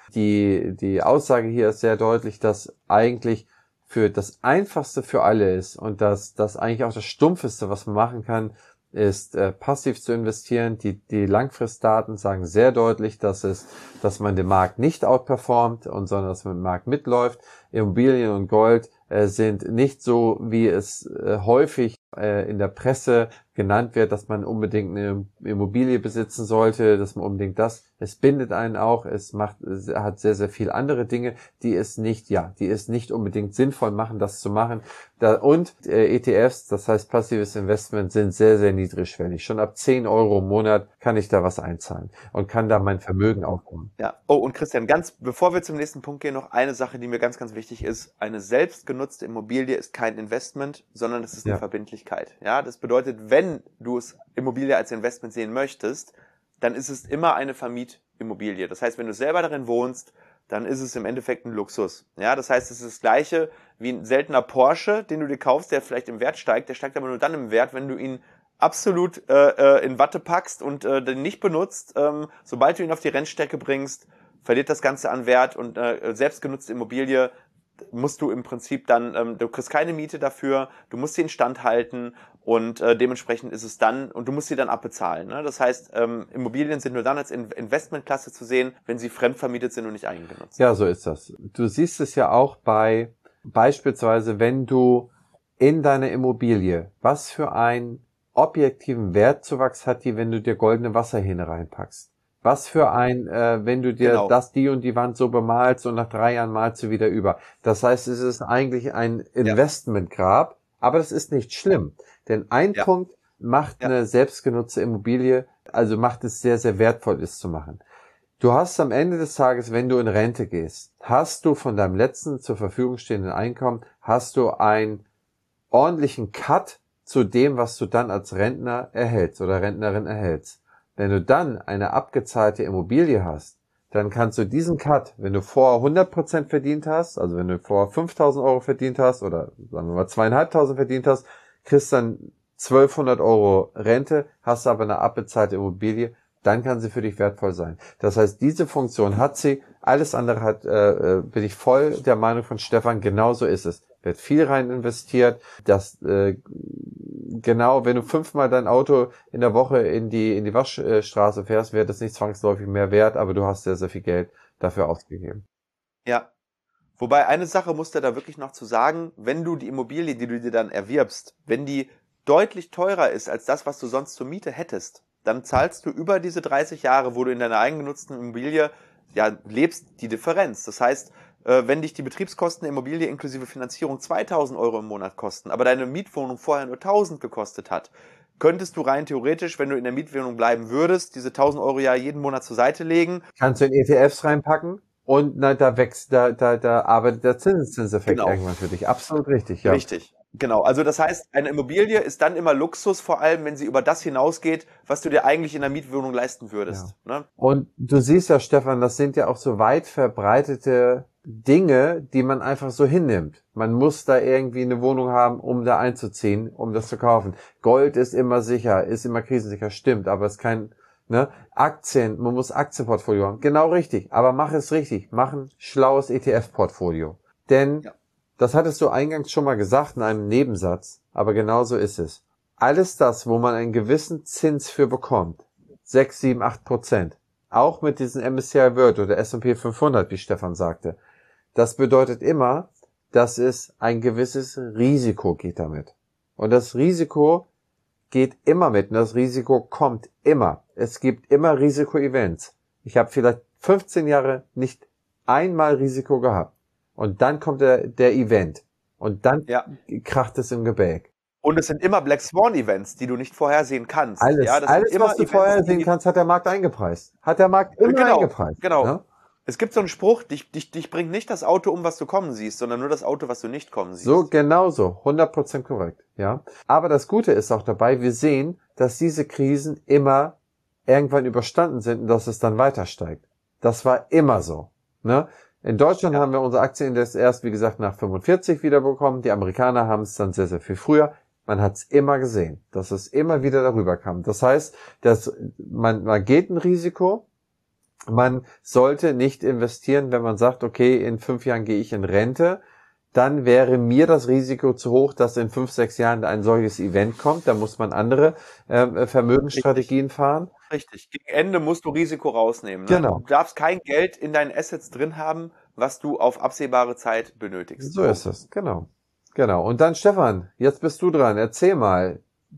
Die Aussage hier ist sehr deutlich, dass eigentlich für das Einfachste für alle ist und das eigentlich auch das Stumpfeste, was man machen kann, ist passiv zu investieren. Die Langfristdaten sagen sehr deutlich, dass man den Markt nicht outperformt sondern dass man den Markt mitläuft. Immobilien und Gold sind nicht so, wie es häufig in der Presse genannt wird, dass man unbedingt eine Immobilie besitzen sollte, dass man unbedingt es bindet einen auch, es hat sehr, sehr viele andere Dinge, die es nicht unbedingt sinnvoll machen, das zu machen. Und ETFs, das heißt passives Investment, sind sehr, sehr niedrigschwellig. Schon ab 10 Euro im Monat kann ich da was einzahlen und kann da mein Vermögen aufbauen. Ja. Oh, und Christian, bevor wir zum nächsten Punkt gehen, noch eine Sache, die mir ganz, ganz wichtig ist. Eine selbstgenutzte Immobilie ist kein Investment, sondern es ist eine Verbindlichkeit. Ja, das bedeutet, wenn du Immobilie als Investment sehen möchtest, dann ist es immer eine Vermietimmobilie. Das heißt, wenn du selber darin wohnst, dann ist es im Endeffekt ein Luxus. Ja, das heißt, es ist das Gleiche wie ein seltener Porsche, den du dir kaufst, der vielleicht im Wert steigt. Der steigt aber nur dann im Wert, wenn du ihn absolut in Watte packst und den nicht benutzt. Sobald du ihn auf die Rennstrecke bringst, verliert das Ganze an Wert und selbstgenutzte Immobilie musst du im Prinzip dann, du kriegst keine Miete dafür, du musst sie instand halten und dementsprechend ist es dann, und du musst sie dann abbezahlen. Ne? Das heißt, Immobilien sind nur dann als Investmentklasse zu sehen, wenn sie fremdvermietet sind und nicht eigengenutzt. Ja, so ist das. Du siehst es ja auch beispielsweise, wenn du in deiner Immobilie, was für einen objektiven Wertzuwachs hat die, wenn du dir goldene Wasserhähne reinpackst. Was für wenn du dir die und die Wand so bemalst und nach 3 Jahren malst du wieder über. Das heißt, es ist eigentlich ein Investmentgrab, aber das ist nicht schlimm. Denn ein Punkt macht eine selbstgenutzte Immobilie, also macht es sehr, sehr wertvoll, es zu machen. Du hast am Ende des Tages, wenn du in Rente gehst, hast du von deinem letzten zur Verfügung stehenden Einkommen, hast du einen ordentlichen Cut zu dem, was du dann als Rentner erhältst oder Rentnerin erhältst. Wenn du dann eine abgezahlte Immobilie hast, dann kannst du diesen Cut, wenn du vorher 100% verdient hast, also wenn du vorher 5.000 Euro verdient hast oder sagen wir mal 2.500 verdient hast, kriegst dann 1.200 Euro Rente, hast aber eine abbezahlte Immobilie, dann kann sie für dich wertvoll sein. Das heißt, diese Funktion hat sie, alles andere bin ich voll der Meinung von Stefan, genauso ist es. Wird viel rein investiert, genau, wenn du 5-mal dein Auto in der Woche in die Waschstraße fährst, wird es nicht zwangsläufig mehr wert, aber du hast sehr, sehr viel Geld dafür ausgegeben. Ja. Wobei eine Sache musst du da wirklich noch zu sagen, wenn du die Immobilie, die du dir dann erwirbst, wenn die deutlich teurer ist als das, was du sonst zur Miete hättest, dann zahlst du über diese 30 Jahre, wo du in deiner eigengenutzten Immobilie lebst, die Differenz. Das heißt, wenn dich die Betriebskosten der Immobilie inklusive Finanzierung 2.000 Euro im Monat kosten, aber deine Mietwohnung vorher nur 1.000 gekostet hat, könntest du rein theoretisch, wenn du in der Mietwohnung bleiben würdest, diese 1.000 Euro jeden Monat zur Seite legen. Kannst du in ETFs reinpacken und da arbeitet der Zinseszinseffekt irgendwann für dich. Absolut richtig, ja. Richtig. Genau, also das heißt, eine Immobilie ist dann immer Luxus, vor allem wenn sie über das hinausgeht, was du dir eigentlich in einer Mietwohnung leisten würdest. Ne? Und du siehst ja, Stefan, das sind ja auch so weit verbreitete Dinge, die man einfach so hinnimmt. Man muss da irgendwie eine Wohnung haben, um da einzuziehen, um das zu kaufen. Gold ist immer sicher, ist immer krisensicher, stimmt, aber es ist kein, ne? Aktien, man muss Aktienportfolio haben. Genau richtig, aber mach es richtig. Mach ein schlaues ETF-Portfolio. Denn, Ja. das hattest du eingangs schon mal gesagt in einem Nebensatz, aber genau so ist es. Alles das, wo man einen gewissen Zins für bekommt, 6, 7, 8%, auch mit diesen MSCI World oder S&P 500, wie Stefan sagte, das bedeutet immer, dass es ein gewisses Risiko geht damit. Und das Risiko geht immer mit und das Risiko kommt immer. Es gibt immer Risiko-Events. Ich habe vielleicht 15 Jahre nicht einmal Risiko gehabt. Und dann kommt der Event. Und dann Ja. kracht es im Gebälk. Und es sind immer Black Swan Events, die du nicht vorhersehen kannst. Alles, ja, das alles sind immer was du Events, vorhersehen die, kannst, hat der Markt eingepreist. Hat der Markt immer eingepreist. Genau. Ne? Es gibt so einen Spruch, dich bringt nicht das Auto um, was du kommen siehst, sondern nur das Auto, was du nicht kommen siehst. So, genauso. 100% korrekt. Ja. Aber das Gute ist auch dabei, wir sehen, dass diese Krisen immer irgendwann überstanden sind und dass es dann weiter steigt. Das war immer so. Ne? In Deutschland haben wir unsere Aktienindex erst, wie gesagt, nach 45 wiederbekommen. Die Amerikaner haben es dann sehr, sehr viel früher. Man hat es immer gesehen, dass es immer wieder darüber kam. Das heißt, dass man geht ein Risiko. Man sollte nicht investieren, wenn man sagt, okay, in 5 Jahren gehe ich in Rente. Dann wäre mir das Risiko zu hoch, dass in 5, 6 Jahren ein solches Event kommt. Da muss man andere Vermögensstrategien fahren. Richtig. Gegen Ende musst du Risiko rausnehmen. Ne? Genau. Du darfst kein Geld in deinen Assets drin haben, was du auf absehbare Zeit benötigst. So ist es, genau. Genau. Und dann, Stefan, jetzt bist du dran. Erzähl mal,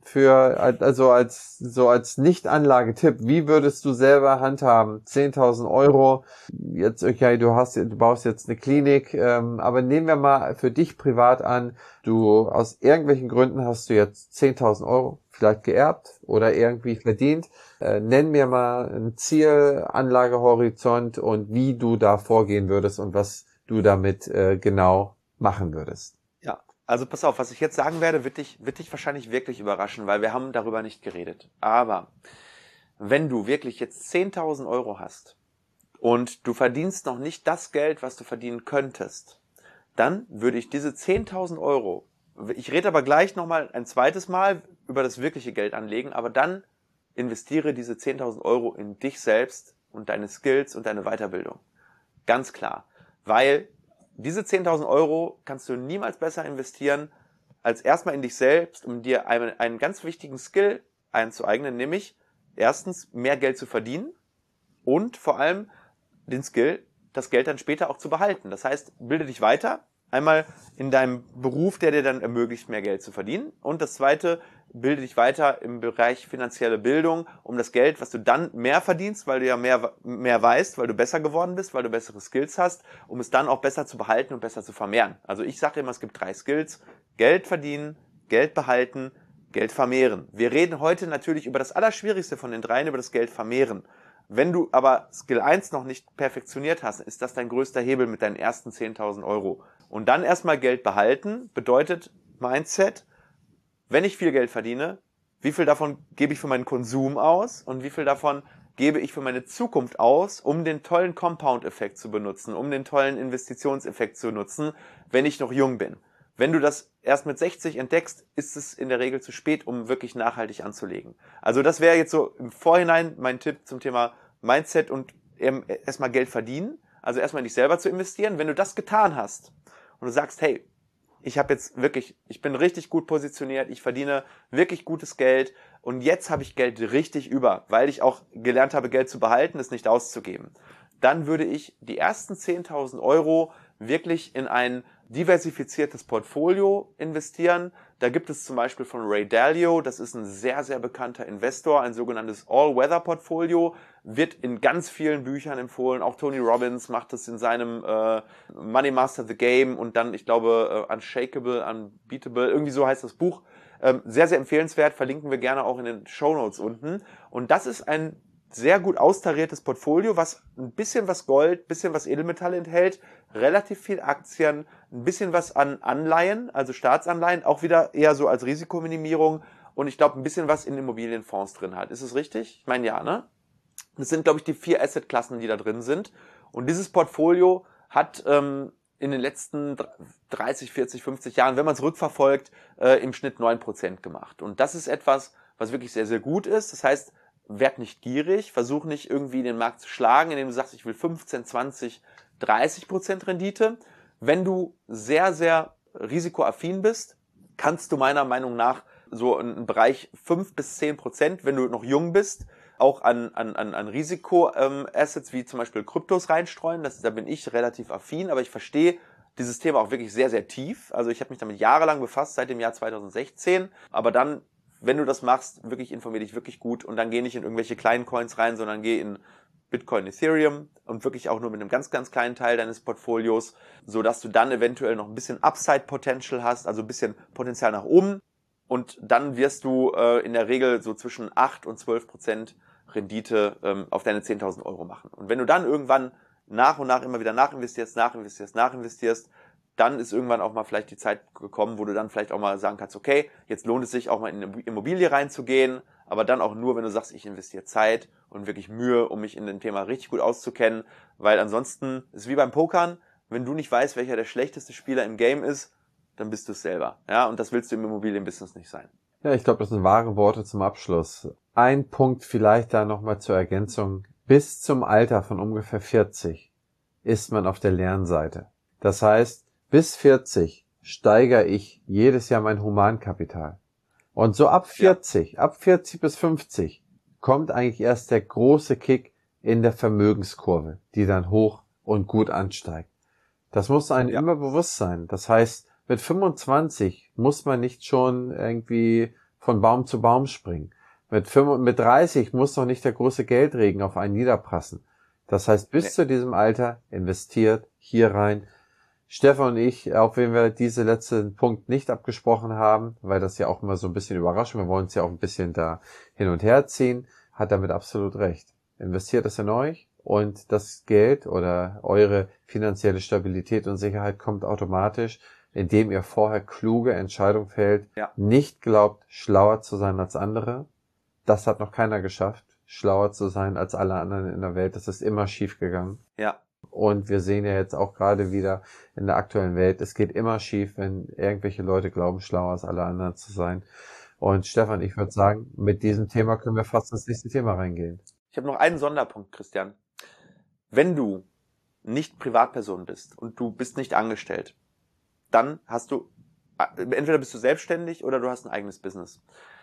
als Nicht-Anlagetipp, wie würdest du selber handhaben? 10.000 Euro. Jetzt, okay, du baust jetzt eine Klinik, aber nehmen wir mal für dich privat an, du aus irgendwelchen Gründen hast du jetzt 10.000 Euro vielleicht geerbt oder irgendwie verdient. Nenn mir mal ein Ziel, Anlagehorizont und wie du da vorgehen würdest und was du damit genau machen würdest. Also pass auf, was ich jetzt sagen werde, wird dich wahrscheinlich wirklich überraschen, weil wir haben darüber nicht geredet. Aber wenn du wirklich jetzt 10.000 Euro hast und du verdienst noch nicht das Geld, was du verdienen könntest, dann würde ich diese 10.000 Euro, ich rede aber gleich nochmal ein zweites Mal über das wirkliche Geld anlegen, aber dann investiere diese 10.000 Euro in dich selbst und deine Skills und deine Weiterbildung. Ganz klar. Weil diese 10.000 Euro kannst du niemals besser investieren, als erstmal in dich selbst, um dir einen ganz wichtigen Skill einzueignen, nämlich erstens mehr Geld zu verdienen und vor allem den Skill, das Geld dann später auch zu behalten. Das heißt, bilde dich weiter, einmal in deinem Beruf, der dir dann ermöglicht, mehr Geld zu verdienen. Und das zweite, bilde dich weiter im Bereich finanzielle Bildung, um das Geld, was du dann mehr verdienst, weil du ja mehr weißt, weil du besser geworden bist, weil du bessere Skills hast, um es dann auch besser zu behalten und besser zu vermehren. Also ich sage immer, es gibt 3 Skills: Geld verdienen, Geld behalten, Geld vermehren. Wir reden heute natürlich über das Allerschwierigste von den 3, über das Geld vermehren. Wenn du aber Skill 1 noch nicht perfektioniert hast, ist das dein größter Hebel mit deinen ersten 10.000 Euro. Und dann erstmal Geld behalten bedeutet Mindset: Wenn ich viel Geld verdiene, wie viel davon gebe ich für meinen Konsum aus und wie viel davon gebe ich für meine Zukunft aus, um den tollen Compound-Effekt zu benutzen, um den tollen Investitionseffekt zu nutzen, wenn ich noch jung bin. Wenn du das erst mit 60 entdeckst, ist es in der Regel zu spät, um wirklich nachhaltig anzulegen. Also das wäre jetzt so im Vorhinein mein Tipp zum Thema Mindset und erstmal Geld verdienen, also erstmal in dich selber zu investieren. Wenn du das getan hast und du sagst, hey, ich bin richtig gut positioniert, ich verdiene wirklich gutes Geld und jetzt habe ich Geld richtig über, weil ich auch gelernt habe, Geld zu behalten, es nicht auszugeben. Dann würde ich die ersten 10.000 Euro wirklich in ein diversifiziertes Portfolio investieren. Da gibt es zum Beispiel von Ray Dalio, das ist ein sehr, sehr bekannter Investor, ein sogenanntes All-Weather-Portfolio, wird in ganz vielen Büchern empfohlen. Auch Tony Robbins macht das in seinem Money Master the Game und dann, ich glaube, Unshakable, Unbeatable, irgendwie so heißt das Buch. Sehr, sehr empfehlenswert, verlinken wir gerne auch in den Shownotes unten. Und das ist ein sehr gut austariertes Portfolio, was ein bisschen was Gold, ein bisschen was Edelmetalle enthält, relativ viel Aktien, ein bisschen was an Anleihen, also Staatsanleihen, auch wieder eher so als Risikominimierung und ich glaube ein bisschen was in Immobilienfonds drin hat. Ist es richtig? Ich meine ja, ne? Das sind, glaube ich, die 4 Assetklassen, die da drin sind. Und dieses Portfolio hat in den letzten 30, 40, 50 Jahren, wenn man es rückverfolgt, im Schnitt 9% gemacht. Und das ist etwas, was wirklich sehr, sehr gut ist. Das heißt, werd nicht gierig, versuch nicht irgendwie den Markt zu schlagen, indem du sagst, ich will 15, 20, 30% Rendite. Wenn du sehr, sehr risikoaffin bist, kannst du meiner Meinung nach so einen Bereich 5 bis 10%, wenn du noch jung bist, auch an Risiko-Assets wie zum Beispiel Kryptos reinstreuen. Da bin ich relativ affin, aber ich verstehe dieses Thema auch wirklich sehr, sehr tief. Also ich habe mich damit jahrelang befasst, seit dem Jahr 2016. Aber dann, wenn du das machst, wirklich informier dich wirklich gut und dann geh nicht in irgendwelche kleinen Coins rein, sondern geh in Bitcoin, Ethereum und wirklich auch nur mit einem ganz, ganz kleinen Teil deines Portfolios, so dass du dann eventuell noch ein bisschen Upside-Potential hast, also ein bisschen Potenzial nach oben. Und dann wirst du in der Regel so zwischen 8 und 12% Rendite auf deine 10.000 Euro machen. Und wenn du dann irgendwann nach und nach immer wieder nachinvestierst, dann ist irgendwann auch mal vielleicht die Zeit gekommen, wo du dann vielleicht auch mal sagen kannst, okay, jetzt lohnt es sich auch mal in eine Immobilie reinzugehen, aber dann auch nur, wenn du sagst, ich investiere Zeit und wirklich Mühe, um mich in dem Thema richtig gut auszukennen, weil ansonsten ist es wie beim Pokern, wenn du nicht weißt, welcher der schlechteste Spieler im Game ist, dann bist du es selber. Ja, und das willst du im Immobilienbusiness nicht sein. Ja, ich glaube, das sind wahre Worte zum Abschluss. Ein Punkt vielleicht da nochmal zur Ergänzung. Bis zum Alter von ungefähr 40 ist man auf der Lernseite. Das heißt, bis 40 steigere ich jedes Jahr mein Humankapital. Und so ab 40 bis 50 kommt eigentlich erst der große Kick in der Vermögenskurve, die dann hoch und gut ansteigt. Das muss einem immer bewusst sein. Das heißt, mit 25 muss man nicht schon irgendwie von Baum zu Baum springen. Mit 30 muss noch nicht der große Geldregen auf einen niederprassen. Das heißt, bis zu diesem Alter investiert hier rein. Stefan und ich, auch wenn wir diesen letzten Punkt nicht abgesprochen haben, weil das ja auch immer so ein bisschen überrascht, wir wollen es ja auch ein bisschen da hin und her ziehen, hat damit absolut recht. Investiert es in euch und das Geld oder eure finanzielle Stabilität und Sicherheit kommt automatisch, indem ihr vorher kluge Entscheidungen fällt, nicht glaubt, schlauer zu sein als andere. Das hat noch keiner geschafft, schlauer zu sein als alle anderen in der Welt. Das ist immer schief gegangen. Ja. Und wir sehen ja jetzt auch gerade wieder in der aktuellen Welt, es geht immer schief, wenn irgendwelche Leute glauben, schlauer als alle anderen zu sein. Und Stefan, ich würde sagen, mit diesem Thema können wir fast ins nächste Thema reingehen. Ich habe noch einen Sonderpunkt, Christian. Wenn du nicht Privatperson bist und du bist nicht angestellt, dann hast du, entweder bist du selbstständig oder du hast ein eigenes Business.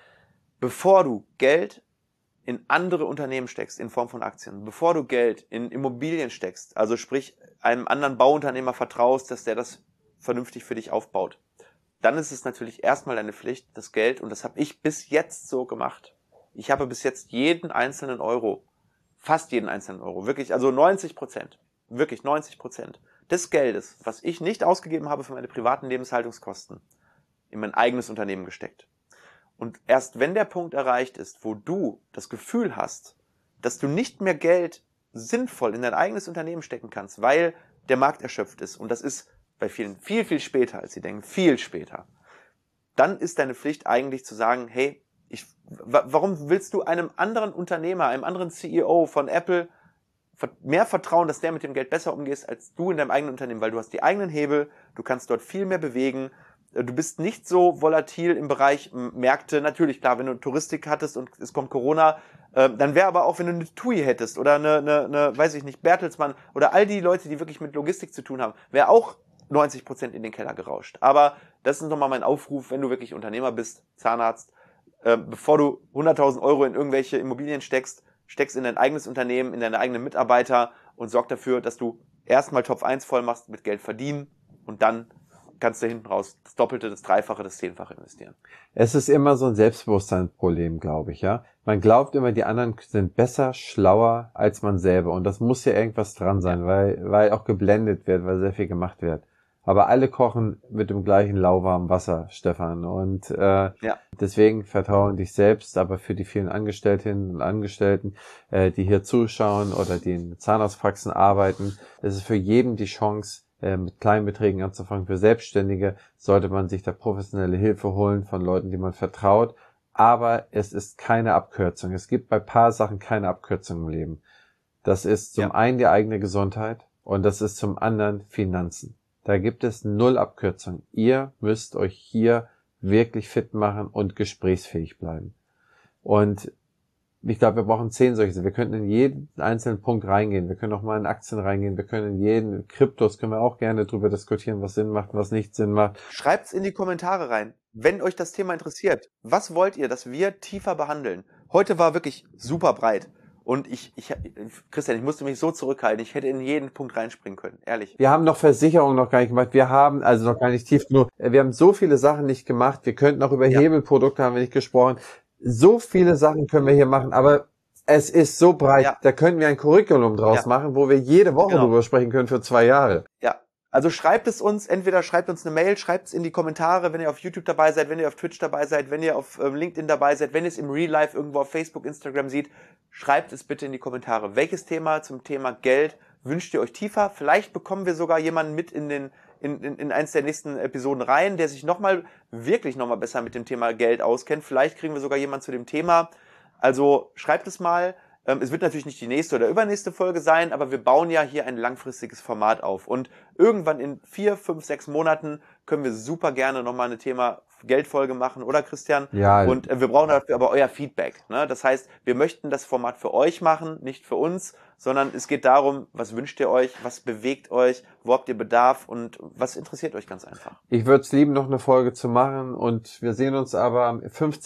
Bevor du Geld in andere Unternehmen steckst, in Form von Aktien, bevor du Geld in Immobilien steckst, also sprich einem anderen Bauunternehmer vertraust, dass der das vernünftig für dich aufbaut, dann ist es natürlich erstmal deine Pflicht, das Geld, und das habe ich bis jetzt so gemacht. Ich habe bis jetzt jeden einzelnen Euro, fast jeden einzelnen Euro, wirklich, also 90%, wirklich 90% des Geldes, was ich nicht ausgegeben habe für meine privaten Lebenshaltungskosten, in mein eigenes Unternehmen gesteckt. Und erst wenn der Punkt erreicht ist, wo du das Gefühl hast, dass du nicht mehr Geld sinnvoll in dein eigenes Unternehmen stecken kannst, weil der Markt erschöpft ist, und das ist bei vielen viel, viel später, als sie denken, viel später, dann ist deine Pflicht eigentlich zu sagen, hey, warum willst du einem anderen Unternehmer, einem anderen CEO von Apple mehr vertrauen, dass der mit dem Geld besser umgeht, als du in deinem eigenen Unternehmen, weil du hast die eigenen Hebel, du kannst dort viel mehr bewegen, du bist nicht so volatil im Bereich Märkte. Natürlich, klar, wenn du Touristik hattest und es kommt Corona, dann wäre aber auch, wenn du eine TUI hättest oder eine, weiß ich nicht, Bertelsmann oder all die Leute, die wirklich mit Logistik zu tun haben, wäre auch 90% in den Keller gerauscht. Aber das ist nochmal mein Aufruf, wenn du wirklich Unternehmer bist, Zahnarzt, bevor du 100.000 Euro in irgendwelche Immobilien steckst in dein eigenes Unternehmen, in deine eigenen Mitarbeiter und sorg dafür, dass du erstmal Top 1 voll machst mit Geld verdienen und dann kannst du hinten raus das Doppelte, das Dreifache, das Zehnfache investieren. Es ist immer so ein Selbstbewusstseinsproblem, glaube ich, ja. Man glaubt immer, die anderen sind besser, schlauer als man selber. Und das muss ja irgendwas dran sein, weil auch geblendet wird, weil sehr viel gemacht wird. Aber alle kochen mit dem gleichen lauwarmen Wasser, Stefan. Und deswegen vertraue in dich selbst, aber für die vielen Angestellten und Angestellten, die hier zuschauen oder die in Zahnarztpraxen arbeiten, ist es für jeden die Chance, mit kleinen Beträgen anzufangen. Für Selbstständige sollte man sich da professionelle Hilfe holen von Leuten, die man vertraut. Aber es ist keine Abkürzung. Es gibt bei ein paar Sachen keine Abkürzung im Leben. Das ist zum einen die eigene Gesundheit und das ist zum anderen Finanzen. Da gibt es 0 Abkürzung. Ihr müsst euch hier wirklich fit machen und gesprächsfähig bleiben. Und ich glaube, wir brauchen 10 solche. Wir könnten in jeden einzelnen Punkt reingehen. Wir können auch mal in Aktien reingehen. Wir können in jeden Kryptos, können wir auch gerne drüber diskutieren, was Sinn macht, was nicht Sinn macht. Schreibt's in die Kommentare rein, wenn euch das Thema interessiert. Was wollt ihr, dass wir tiefer behandeln? Heute war wirklich super breit. Und Christian, ich musste mich so zurückhalten. Ich hätte in jeden Punkt reinspringen können, ehrlich. Wir haben noch Versicherungen noch gar nicht gemacht. Wir haben also noch gar nicht tief genug. Wir haben so viele Sachen nicht gemacht. Wir könnten auch über Hebelprodukte haben wir nicht gesprochen. So viele Sachen können wir hier machen, aber es ist so breit. Da könnten wir ein Curriculum draus machen, wo wir jede Woche drüber sprechen können für 2 Jahre. Ja. Also schreibt es uns, entweder schreibt uns eine Mail, schreibt es in die Kommentare, wenn ihr auf YouTube dabei seid, wenn ihr auf Twitch dabei seid, wenn ihr auf LinkedIn dabei seid, wenn ihr es im Real Life irgendwo auf Facebook, Instagram seht, schreibt es bitte in die Kommentare. Welches Thema zum Thema Geld wünscht ihr euch tiefer? Vielleicht bekommen wir sogar jemanden mit in eins der nächsten Episoden rein, der sich wirklich nochmal besser mit dem Thema Geld auskennt. Vielleicht kriegen wir sogar jemanden zu dem Thema. Also schreibt es mal. Es wird natürlich nicht die nächste oder übernächste Folge sein, aber wir bauen ja hier ein langfristiges Format auf. Und irgendwann in 4, 5, 6 Monaten können wir super gerne nochmal eine Thema Geldfolge machen, oder Christian? Ja. Und wir brauchen dafür aber euer Feedback. Ne? Das heißt, wir möchten das Format für euch machen, nicht für uns, sondern es geht darum, was wünscht ihr euch, was bewegt euch, wo habt ihr Bedarf und was interessiert euch ganz einfach. Ich würde es lieben, noch eine Folge zu machen und wir sehen uns aber am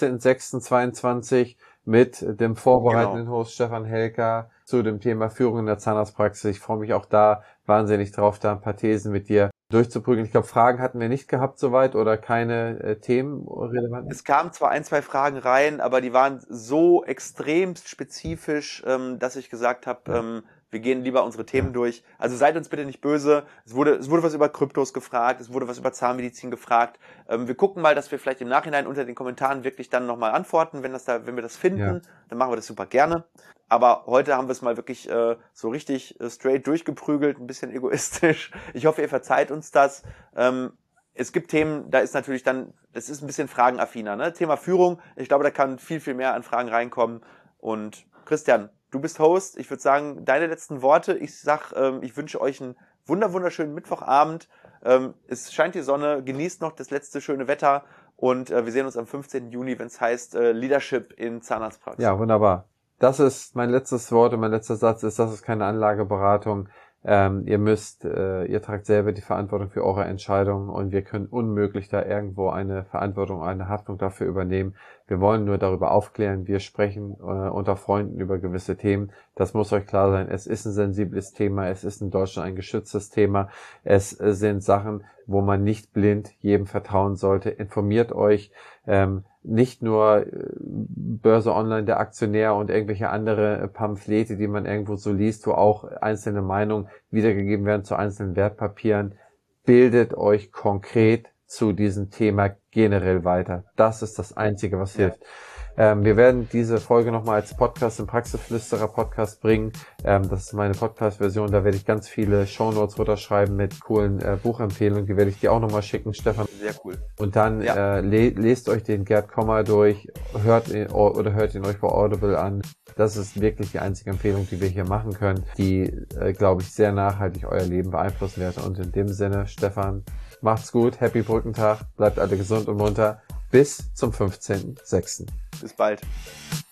15.06.22 mit dem vorbereitenden Host Stefan Helker zu dem Thema Führung in der Zahnarztpraxis. Ich freue mich auch da wahnsinnig drauf, da ein paar Thesen mit dir durchzuprügeln. Ich glaube, Fragen hatten wir nicht gehabt soweit oder keine Themen relevant. Es kamen zwar 1, 2 Fragen rein, aber die waren so extremst spezifisch, dass ich gesagt habe, wir gehen lieber unsere Themen durch. Also seid uns bitte nicht böse. Es wurde was über Kryptos gefragt, es wurde was über Zahnmedizin gefragt. Wir gucken mal, dass wir vielleicht im Nachhinein unter den Kommentaren wirklich dann nochmal antworten, wenn wir das finden, dann machen wir das super gerne. Aber heute haben wir es mal wirklich so richtig straight durchgeprügelt, ein bisschen egoistisch. Ich hoffe, ihr verzeiht uns das. Es gibt Themen, da ist natürlich dann, das ist ein bisschen fragenaffiner, ne? Thema Führung, ich glaube, da kann viel, viel mehr an Fragen reinkommen. Und Christian, du bist Host. Ich würde sagen, deine letzten Worte. Ich wünsche euch einen wunderschönen Mittwochabend. Es scheint die Sonne, genießt noch das letzte schöne Wetter und wir sehen uns am 15. Juni, wenn es heißt Leadership in Zahnarztpraxis. Ja, wunderbar. Das ist mein letztes Wort und mein letzter Satz ist, das ist keine Anlageberatung. Ihr tragt selber die Verantwortung für eure Entscheidungen und wir können unmöglich da irgendwo eine Verantwortung, eine Haftung dafür übernehmen. Wir wollen nur darüber aufklären. Wir sprechen unter Freunden über gewisse Themen. Das muss euch klar sein. Es ist ein sensibles Thema. Es ist in Deutschland ein geschütztes Thema. Es sind Sachen, wo man nicht blind jedem vertrauen sollte. Informiert euch. Nicht nur Börse Online, der Aktionär und irgendwelche andere Pamphlete, die man irgendwo so liest, wo auch einzelne Meinungen wiedergegeben werden zu einzelnen Wertpapieren. Bildet euch konkret zu diesem Thema generell weiter. Das ist das Einzige, was hilft. Wir werden diese Folge nochmal als Podcast im Praxisflüsterer-Podcast bringen. Das ist meine Podcast-Version. Da werde ich ganz viele Shownotes runterschreiben mit coolen Buchempfehlungen. Die werde ich dir auch nochmal schicken, Stefan. Sehr cool. Und dann lest euch den Gerd Kommer durch, hört ihn euch bei Audible an. Das ist wirklich die einzige Empfehlung, die wir hier machen können, die, glaube ich, sehr nachhaltig euer Leben beeinflussen wird. Und in dem Sinne, Stefan, macht's gut, Happy Brückentag, bleibt alle gesund und munter. Bis zum 15.06. Bis bald.